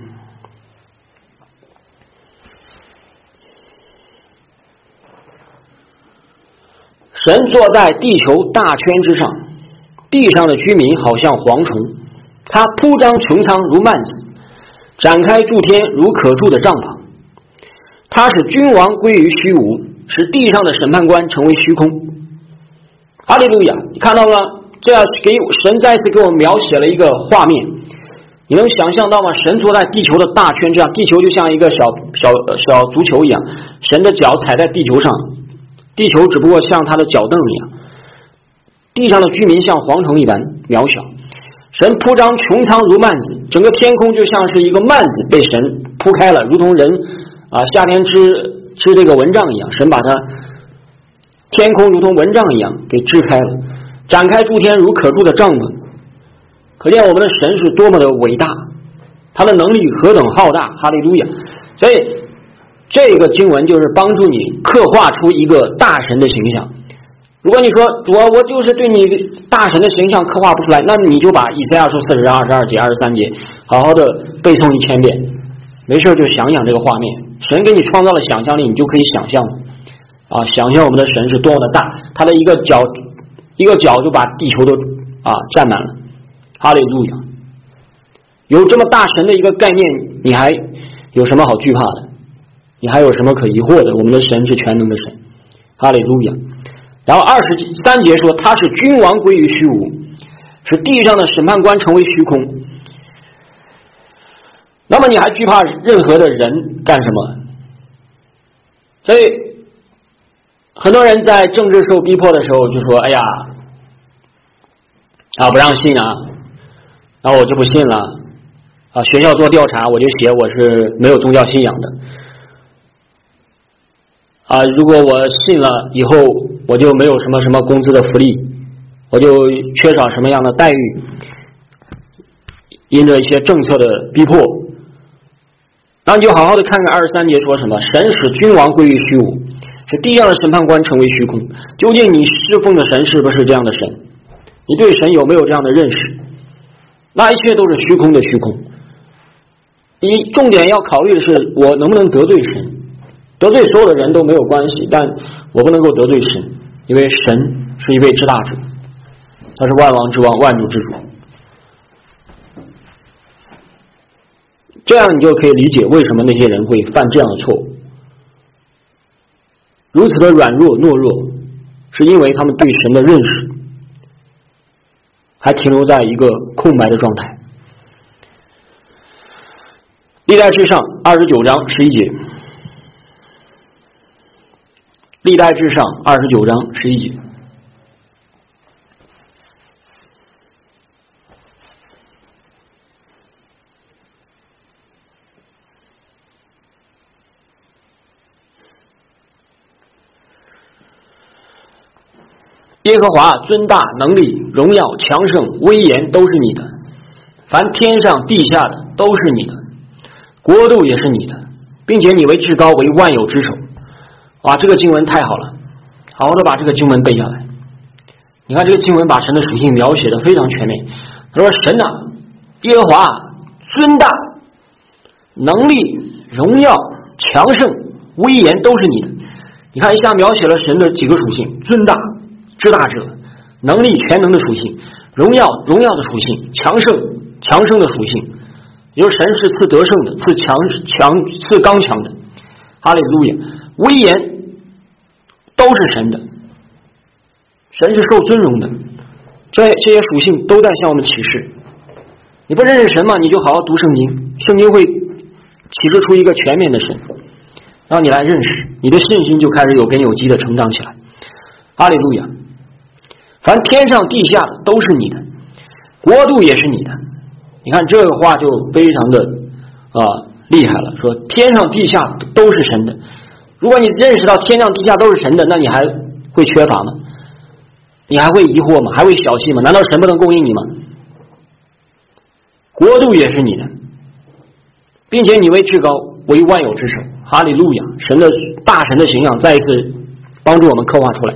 神坐在地球大圈之上，地上的居民好像蝗虫，他铺张穹苍如幔子，展开诸天如可住的帐篷。他使君王归于虚无，使地上的审判官成为虚空。哈利路亚！你看到了，这样神再次给我们描写了一个画面，你能想象到吗？神坐在地球的大圈之上，地球就像一个小足球一样，神的脚踩在地球上，地球只不过像他的脚凳一样，地上的居民像蝗虫一般渺小。神铺张穹苍如幔子，整个天空就像是一个幔子被神铺开了，如同人夏天织这个蚊帐一样，神把它天空如同蚊帐一样给支开了，展开诸天如可住的帐篷。可见我们的神是多么的伟大，他的能力何等浩大，哈利路亚！所以这个经文就是帮助你刻画出一个大神的形象。如果你说我就是对你大神的形象刻画不出来，那你就把以赛亚书40章22节23节好好的背诵1000遍，没事就想想这个画面。神给你创造了想象力，你就可以想象想象我们的神是多么的大，他的一个脚就把地球都占满了。哈利路亚！有这么大神的一个概念，你还有什么好惧怕的？你还有什么可疑惑的？我们的神是全能的神，哈利路亚！然后23节说，他是君王归于虚无，使地上的审判官成为虚空。那么你还惧怕任何的人干什么？所以很多人在政治受逼迫的时候就说，哎呀不让信然后我就不信了学校做调查我就写我是没有宗教信仰的如果我信了以后我就没有什么什么工资的福利，我就缺少什么样的待遇，因着一些政策的逼迫。然后你就好好的看看23节说什么，神使君王归于虚无，使地上的审判官成为虚空。究竟你侍奉的神是不是这样的神？你对神有没有这样的认识？那一切都是虚空的虚空。你重点要考虑的是，我能不能得罪神？得罪所有的人都没有关系，但我不能够得罪神，因为神是一位至大者，他是万王之王，万主之主。这样你就可以理解为什么那些人会犯这样的错误，如此的软弱懦弱，是因为他们对神的认识还停留在一个空白的状态。历代志上29章11节，历代志上29章11节，耶和华尊大，能力、荣耀、强盛、威严都是你的，凡天上地下的都是你的，国度也是你的，并且你为至高，为万有之首。这个经文太好了，好好的把这个经文背下来。你看这个经文把神的属性描写的非常全面。他说神耶和华尊大，能力、荣耀、强盛、威严都是你的。你看一下描写了神的几个属性：尊大、至大者，能力全能的属性，荣耀的属性，强盛的属性，也就是神是赐得胜的，赐刚强的。哈利路亚！威严都是神的，神是受尊荣的，这些属性都在向我们启示。你不认识神吗？你就好好读圣经，圣经会启示出一个全面的神，让你来认识，你的信心就开始有根有基的成长起来。哈利路亚！ 凡天上地下的都是你的，国度也是你的。你看这个话就非常的厉害了，说天上地下都是神的。如果你认识到天上地下都是神的，那你还会缺乏吗？你还会疑惑吗？还会小气吗？难道神不能供应你吗？国度也是你的，并且你为至高，为万有之首。哈利路亚！神的大神的形象再一次帮助我们刻画出来。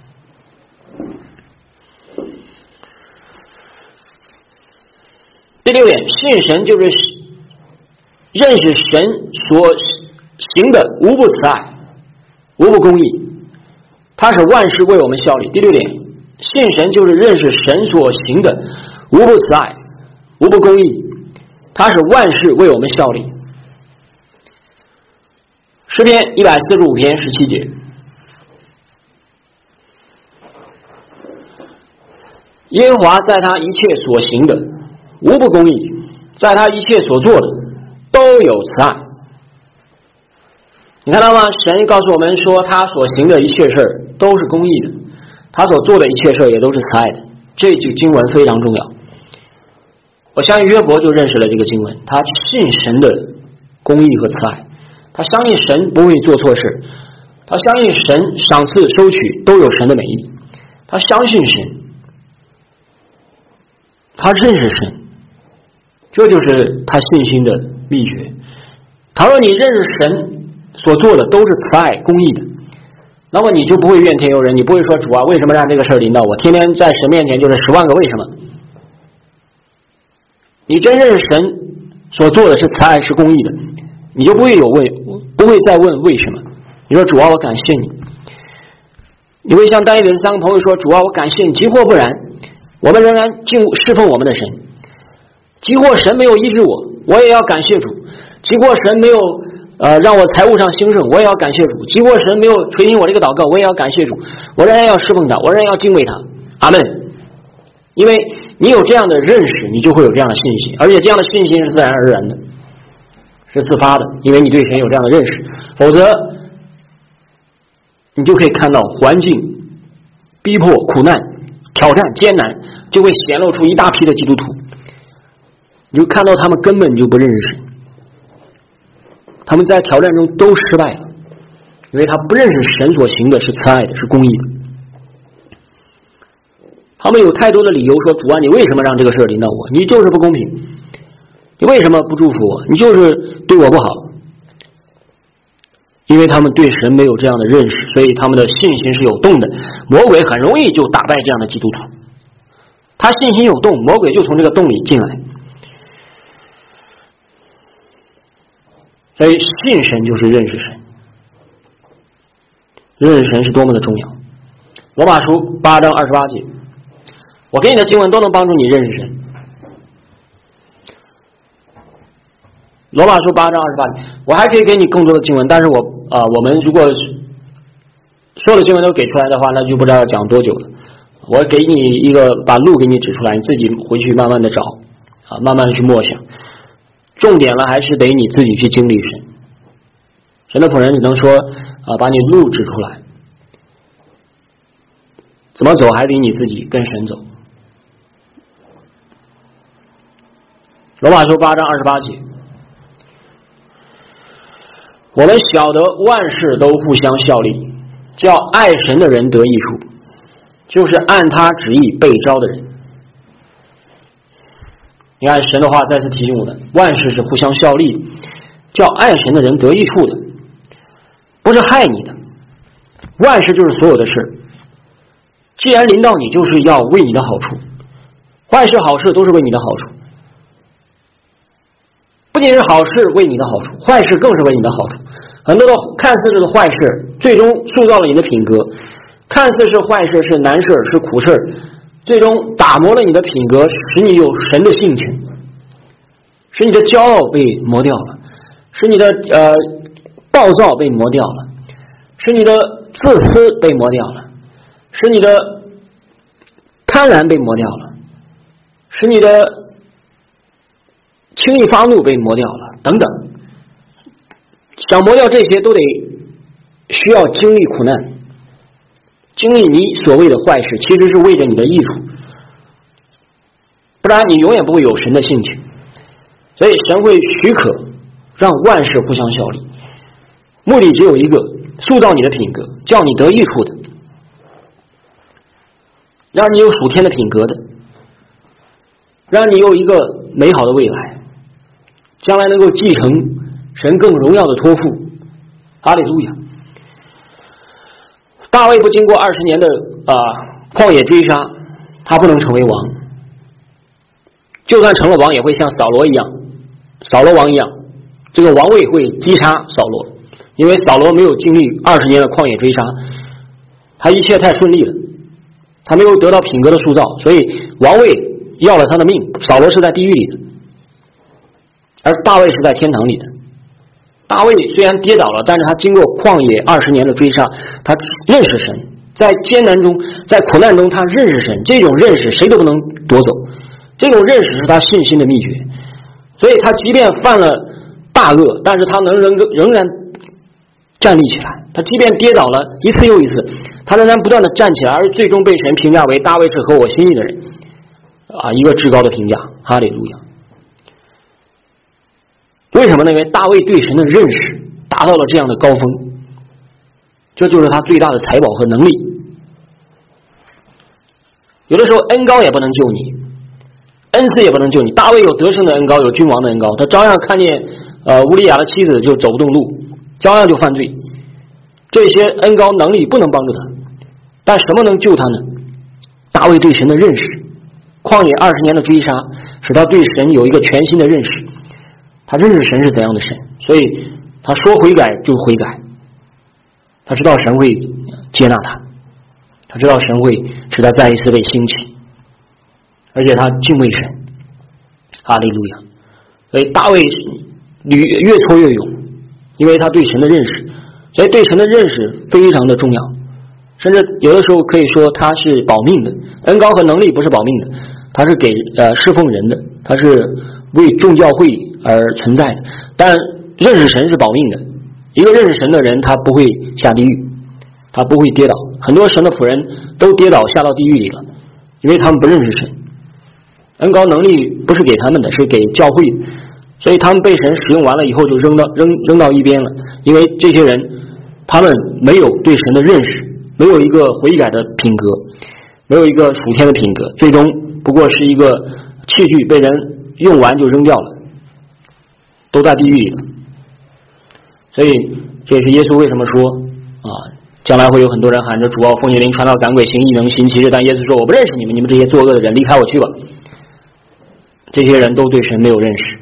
第6点，信神就是认识神所行的无不慈爱，无不公义，他使万事为我们效力。第6点，信神就是认识神所行的无不慈爱，无不公义，他使万事为我们效力。诗篇145篇17节，耶和华在他一切所行的无不公义，在他一切所做的都有慈爱。你看到吗？神告诉我们说他所行的一切事都是公义的，他所做的一切事也都是慈爱的。这句经文非常重要。我相信约伯就认识了这个经文，他信神的公义和慈爱，他相信神不会做错事，他相信神赏赐收取都有神的美意，他相信神，他认识神，这就是他信心的秘诀。倘若你认识神所做的都是慈爱公义的，那么你就不会怨天尤人，你不会说主啊，为什么让这个事儿临到我？天天在神面前就是10万个为什么。你真认识神所做的是慈爱是公义的，你就不会再问为什么。你说主啊，我感谢你。你会向单一人3个朋友说，主啊，我感谢你，即或不然，我们仍然侍奉我们的神。即或神没有医治我，我也要感谢主。即或神没有让我财务上兴盛，我也要感谢主。即或神没有垂听我这个祷告，我也要感谢主。我仍然要侍奉他，我仍然要敬畏他。阿们。因为你有这样的认识，你就会有这样的信心，而且这样的信心是自然而然的，是自发的，因为你对神有这样的认识。否则你就可以看到环境逼迫、苦难、挑战、艰难，就会显露出一大批的基督徒，你就看到他们根本就不认识神，他们在挑战中都失败了，因为他不认识神所行的是慈爱的，是公义的。他们有太多的理由说，主啊，你为什么让这个事儿临到我？你就是不公平，你为什么不祝福我？你就是对我不好。因为他们对神没有这样的认识，所以他们的信心是有洞的，魔鬼很容易就打败这样的基督徒。他信心有洞，魔鬼就从这个洞里进来。所以信神就是认识神，认识神是多么的重要。罗马书8章28节，我给你的经文都能帮助你认识神。罗马书8章28节，我还可以给你更多的经文，但是我们如果所有的经文都给出来的话，那就不知道要讲多久了。我给你一个把路给你指出来，你自己回去慢慢的找慢慢的去默想。重点了还是得你自己去经历神。神的仆人只能说把你路指出来，怎么走还得你自己跟神走。罗马书8章28节，我们晓得万事都互相效力，叫爱神的人得益处，就是按他旨意被招的人。你看神的话再次提醒我们，万事是互相效力的，叫爱神的人得益处的，不是害你的。万事就是所有的事，既然临到你，就是要为你的好处，坏事好事都是为你的好处。不仅是好事为你的好处，坏事更是为你的好处。很多的看似是坏事，最终塑造了你的品格；看似是坏事，是难事，是苦事，最终打磨了你的品格，使你有神的性情，使你的骄傲被磨掉了，使你的暴躁被磨掉了，使你的自私被磨掉了，使你的贪婪被磨掉了，使你的轻易发怒被磨掉了，等等。想磨掉这些都得需要经历苦难， 经历你所谓的坏事，其实是为着你的益处，不然你永远不会有神的兴趣。所以神会许可让万事互相效力，目的只有一个，塑造你的品格，叫你得益处的，让你有属天的品格的，让你有一个美好的未来，将来能够继承神更荣耀的托付。哈利路亚！大卫不经过20年的旷野追杀，他不能成为王。就算成了王，也会像扫罗王一样，这个王位会击杀扫罗，因为扫罗没有经历20年的旷野追杀，他一切太顺利了，他没有得到品格的塑造，所以王位要了他的命。扫罗是在地狱里的，而大卫是在天堂里的。大卫虽然跌倒了，但是他经过旷野20年的追杀，他认识神，在艰难中，在苦难中，他认识神。这种认识谁都不能夺走，这种认识是他信心的秘诀。所以他即便犯了大恶，但是他仍然站立起来。他即便跌倒了一次又一次，他仍然不断的站起来，而最终被神评价为大卫是合我心意的人，一个至高的评价。哈利路亚！为什么呢？因为大卫对神的认识达到了这样的高峰，这就是他最大的财宝和能力。有的时候恩膏也不能救你，恩赐也不能救你。大卫有得胜的恩膏，有君王的恩膏，他照样看见乌利亚的妻子就走不动路，照样就犯罪。这些恩膏能力不能帮助他，但什么能救他呢？大卫对神的认识，旷野20年的追杀，使他对神有一个全新的认识。他认识神是怎样的神，所以他说悔改就悔改。他知道神会接纳他，他知道神会使他再一次被兴起，而且他敬畏神。哈利路亚！所以大卫越挫越勇，因为他对神的认识，所以对神的认识非常的重要，甚至有的时候可以说他是保命的。恩膏和能力不是保命的，他是给侍奉人的，他是为众教会而存在的。但认识神是保命的，一个认识神的人，他不会下地狱，他不会跌倒。很多神的仆人都跌倒下到地狱里了，因为他们不认识神。恩膏能力不是给他们的，是给教会的，所以他们被神使用完了以后就扔到一边了。因为这些人他们没有对神的认识，没有一个悔改的品格，没有一个属天的品格，最终不过是一个器具，被人用完就扔掉了，都在地狱里了。所以这也是耶稣为什么说将来会有很多人喊着主啊，奉你灵传道赶鬼行异能行奇事，但耶稣说我不认识你们，你们这些作恶的人，离开我去吧。这些人都对神没有认识。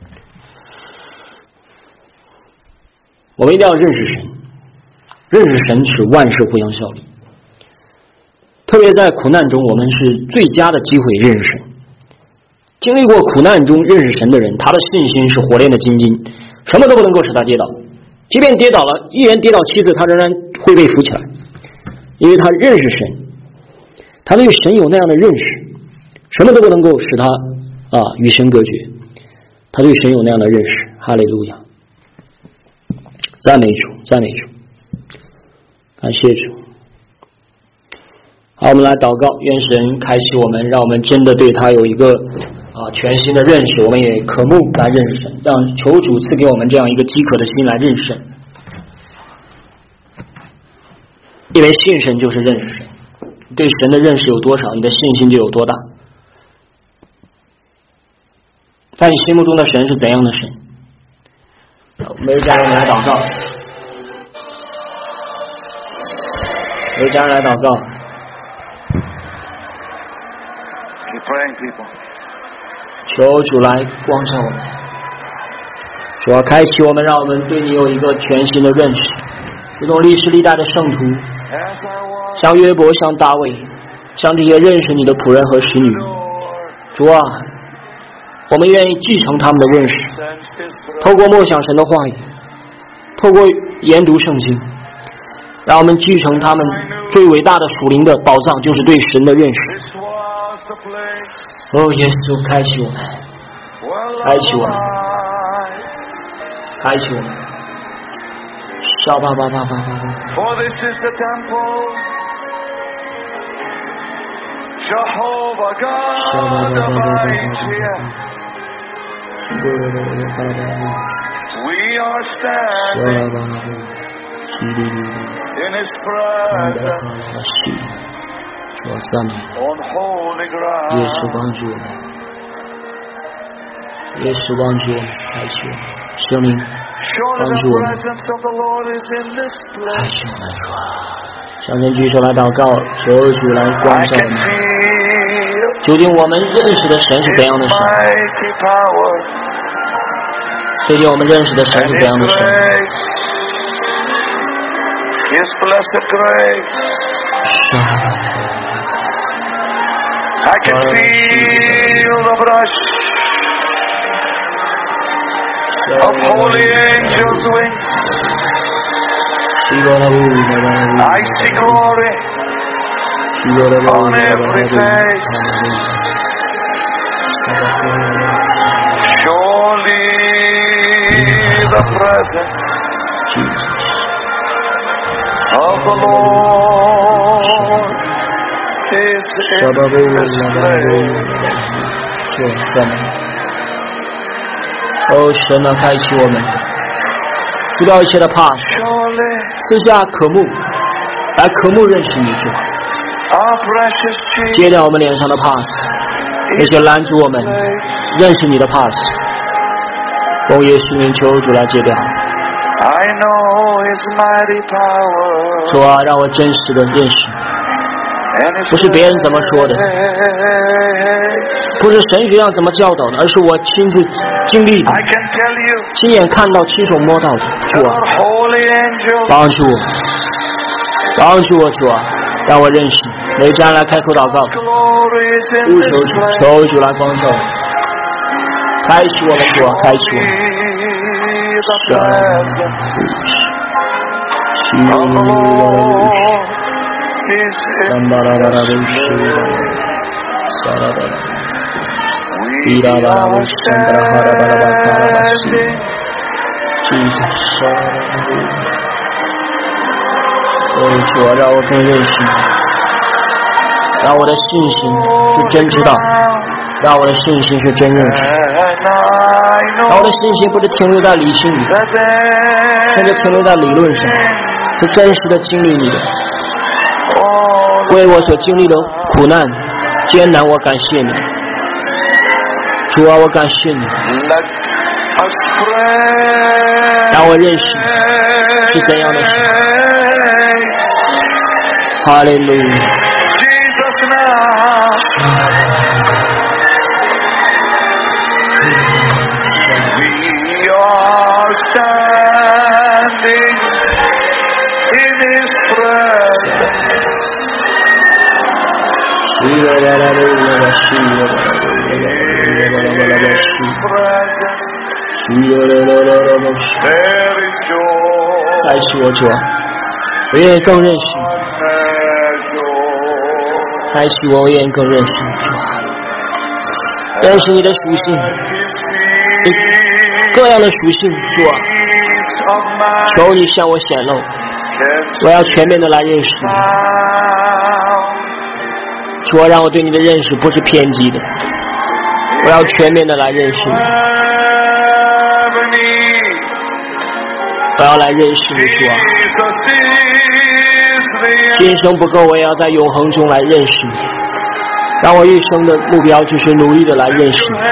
我们一定要认识神，认识神使万事互相效力。特别在苦难中，我们是最佳的机会认识神。经历过苦难中认识神的人，他的信心是火炼的金金，什么都不能够使他跌倒。即便跌倒了，一人跌倒7次，他仍然会被扶起来，因为他认识神，他对神有那样的认识，什么都不能够使他与神隔绝。他对神有那样的认识。哈利路亚！赞美主，赞美主，感谢主。好，我们来祷告，愿神开启我们，让我们真的对他有一个全新的认识。我们也渴慕来认识神，让求主赐给我们这样一个饥渴的心来认识神。因为信神就是认识神，对神的认识有多少，你的信心就有多大。在你心目中的神是怎样的神？每一家人来祷告，每一家人来祷告。求主来光照我们，主要开启我们，让我们对你有一个全新的认识。这种历史历代的圣徒，像约伯，像大卫，像这些认识你的仆人和使女，主啊，我们愿意继承他们的认识，透过默想神的话语，透过研读圣经，让我们继承他们最伟大的属灵的宝藏，就是对神的认识。耶稣，开启我们，开启我们，开启我们！沙巴巴巴巴巴巴！ Jehovah God Almighty, we are standing in His presence on holy ground. 耶稣帮助我们，耶稣帮助我们，开启我们，圣灵帮助我们，开启我们，主啊！向前举手来祷告，求主来光照我们。究竟我们认识的神是怎样的神？究竟我们认识的神是怎样的神？ His blessed grace. I can feel the brush of holy angels' wings. I see glory on every face. Surely the presence of the Lord is in this place. 哦，神啊，开启我们，除掉一切的怕，赐下渴慕，来渴慕认识你主，戒掉我们脸上的怕，那些拦阻我们认识你的怕，奉耶稣名求主来戒掉。主啊，让我真实的认识，不是别人怎么说的，不是神学上怎么教导的，而是我亲自经历的，亲眼看到，亲手摸到的。主啊，帮助我，帮助我，主啊，让我认识。每家人来开口祷告，呼求主，求主来光照我，开启我们，主啊，开启我们。主啊，让我更认识你，让我的信心是真知道，让我的信心是真认识，让我的信心不是停留在理性里，甚至停留在理论上，是真实的经历你的。为我所经历的苦难艰难，我感谢你，主啊，我感谢你，让我认识是怎样的神。哈利路亚。开启我主，我愿意更认识你。开启我，我愿意更认识你主，认识你的属性，各样的属性主啊，求你向我显露，我要全面的来认识你。主啊，让我对你的认识不是偏激的，我要全面的来认识你，我要来认识你主啊，今生不够，我也要在永恒中来认识你，让我一生的目标就是努力的来认识你。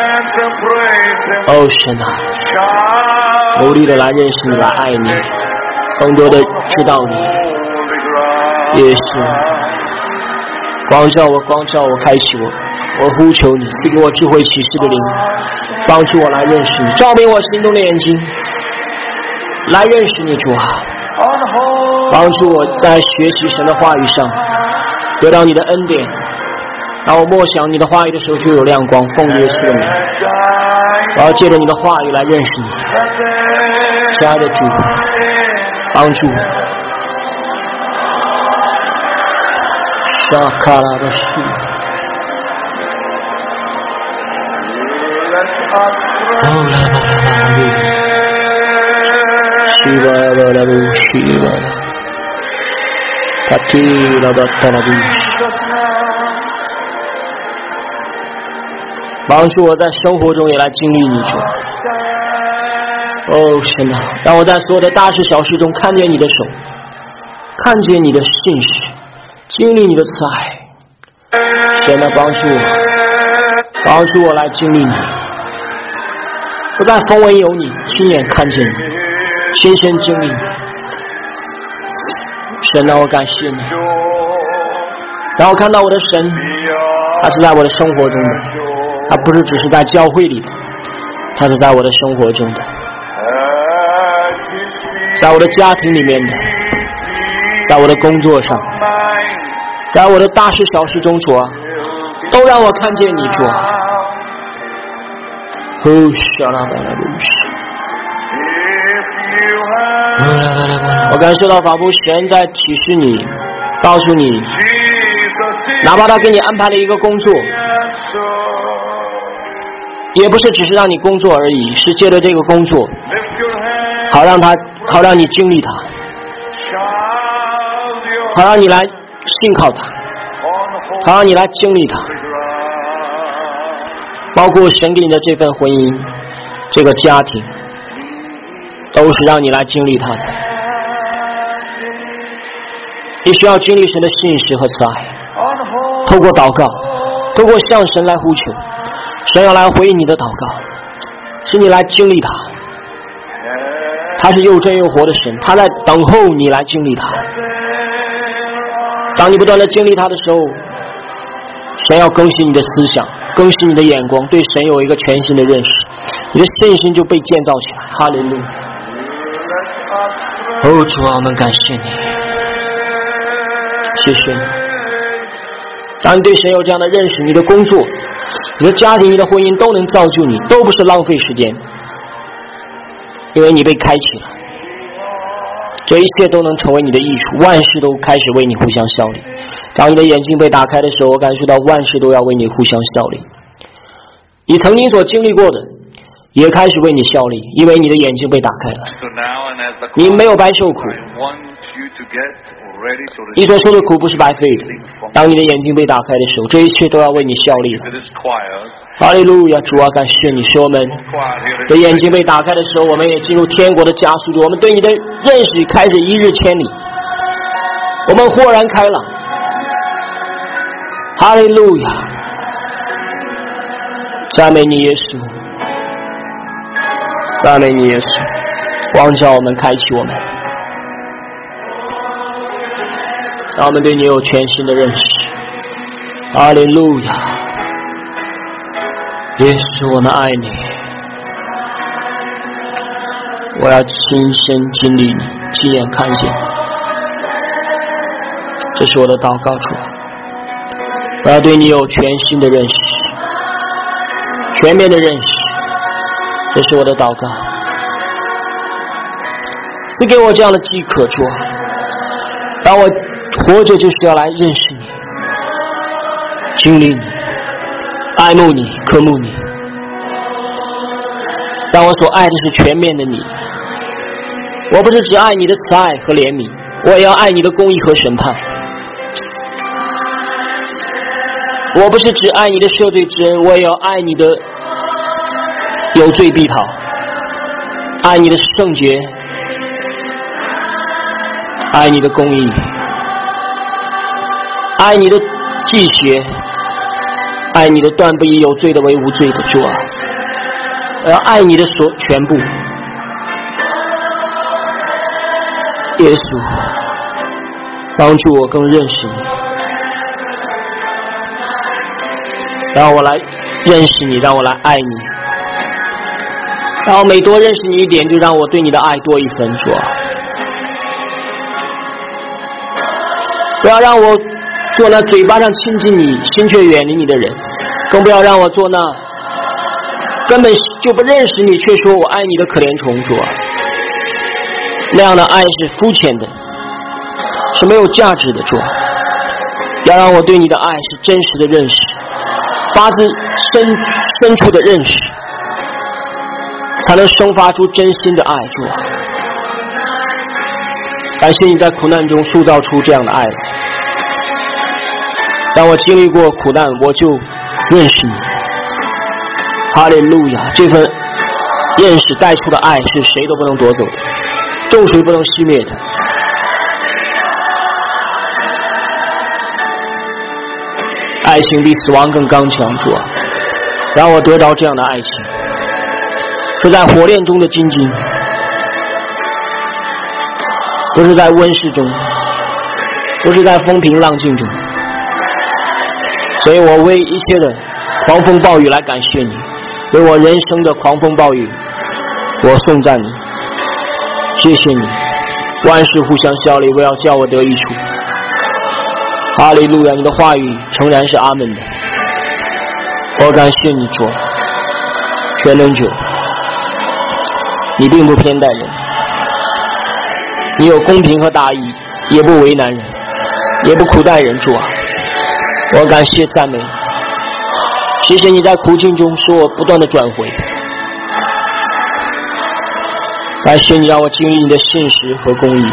哦，神啊，努力的来认识你，来爱你，更多的知道你。耶稣，光照我，光照我，开启我，我呼求你，赐给我智慧启示的灵，帮助我来认识你，照明我心中的眼睛，来认识你主啊，帮助我在学习神的话语上得到你的恩典，让我默想你的话语的时候就有亮光，奉耶稣的名，我要借着你的话语来认识你，亲爱的主，帮助我。沙卡拉的树，哦拉巴拉巴拉路，西巴拉巴拉路，西巴拉，塔提拉巴塔拉路， 帮助我在生活中也来经历你主。哦，神啊，让我在所有的大事小事中看见你的手，看见你的信实，经历你的慈爱。神啊，帮助我来经历你，不再风闻有你，亲眼看见你，亲身经历你。神啊，我感谢你，让我看到我的神，他是在我的生活中的，他不是只是在教会里的，他是在我的生活中的，在我的家庭里面的，在我的工作上，在我的大事小事中，主啊，都让我看见你，主啊。我感受到仿佛神在启示你，告诉你，哪怕他给你安排了一个工作，也不是只是让你工作而已，是借着这个工作，好让你经历它，好让你来信靠它，好让你来经历它，包括神给你的这份婚姻，这个家庭，都是让你来经历它的。你需要经历神的信实和慈爱，透过祷告，透过向神来呼求，神要来回应你的祷告，是你来经历它。他是又真又活的神，他在等候你来经历他。当你不断的经历他的时候，神要更新你的思想，更新你的眼光，对神有一个全新的认识，你的信心就被建造起来。哈利路亚！哦，主啊，我们感谢你，谢谢你。当你对神有这样的认识，你的工作、你的家庭、你的婚姻都能造就你，都不是浪费时间，因为你被开启了，这一切都能成为你的益处，万事都开始为你互相效力。当你的眼睛被打开的时候，我感受到万事都要为你互相效力，你曾经所经历过的也开始为你效力，因为你的眼睛被打开了，你没有白受苦，你所受的苦不是白费的。当你的眼睛被打开的时候，这一切都要为你效力了。哈利路亚！主啊，感谢你，使我们的眼睛被打开的时候，我们也进入天国的加速度，我们对你的认识开始一日千里，我们豁然开朗。哈利路亚！赞美你耶稣，赞美你耶稣，光照我们，开启我们，让我们对你有全新的认识。哈利路亚！耶稣，我们爱你，我要亲身经历你，亲眼看见你，这是我的祷告主。我要对你有全新的认识，全面的认识，这是我的祷告。赐给我这样的饥渴，主，让我活着就是要来认识你，经历你，爱慕你，渴慕你，让我所爱的是全面的你。我不是只爱你的慈爱和怜悯，我也要爱你的公义和审判。我不是只爱你的赦罪之恩，我也要爱你的有罪必逃，爱你的圣洁，爱你的公义，爱你的祭邪，爱你的断不以有罪的为无罪的。主啊，我要爱你的全部。耶稣，帮助我更认识你，让我来认识你，让我来爱你，让我每多认识你一点，就让我对你的爱多一分。主啊，不要让我做那嘴巴上亲近你，心却远离你的人，更不要让我做那根本就不认识你却说我爱你的可怜虫。主啊，那样的爱是肤浅的，是没有价值的。主啊，要让我对你的爱是真实的认识，发自深处的认识，才能生发出真心的爱。主啊，感谢你在苦难中塑造出这样的爱来，当我经历过苦难，我就认识你， 哈利路亚！这份验使带出的爱是谁都不能夺走的，众水不能熄灭的。爱情比死亡更刚强，主啊，让我得着这样的爱情，是在火炼中的精进，不是在温室中，不是在风平浪静中。所以我为一切的狂风暴雨来感谢你，为我人生的狂风暴雨，我颂赞你，谢谢你，万事互相效力，为要叫我得益处。哈利路亚！你的话语诚然是阿们的。我感谢你，主，全能者，你并不偏待人，你有公平和大义，也不为难人，也不苦待人，主啊，我感谢赞美，谢谢你在苦境中使我不断的转回，感谢你让我经历你的信实和公义。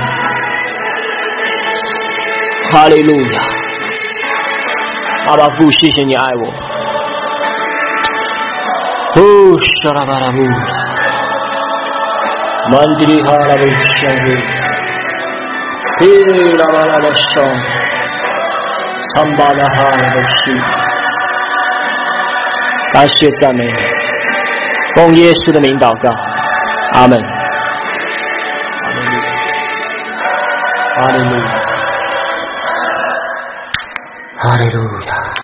哈利路亚！阿爸父，谢谢你爱我。哦，沙拉巴拉布，曼迪里哈拉布香布，皮拉巴拉的香，桑巴拉哈拉的西。感谢赞美，奉耶稣的名祷告，阿门。哈利路亚。哈利路亚。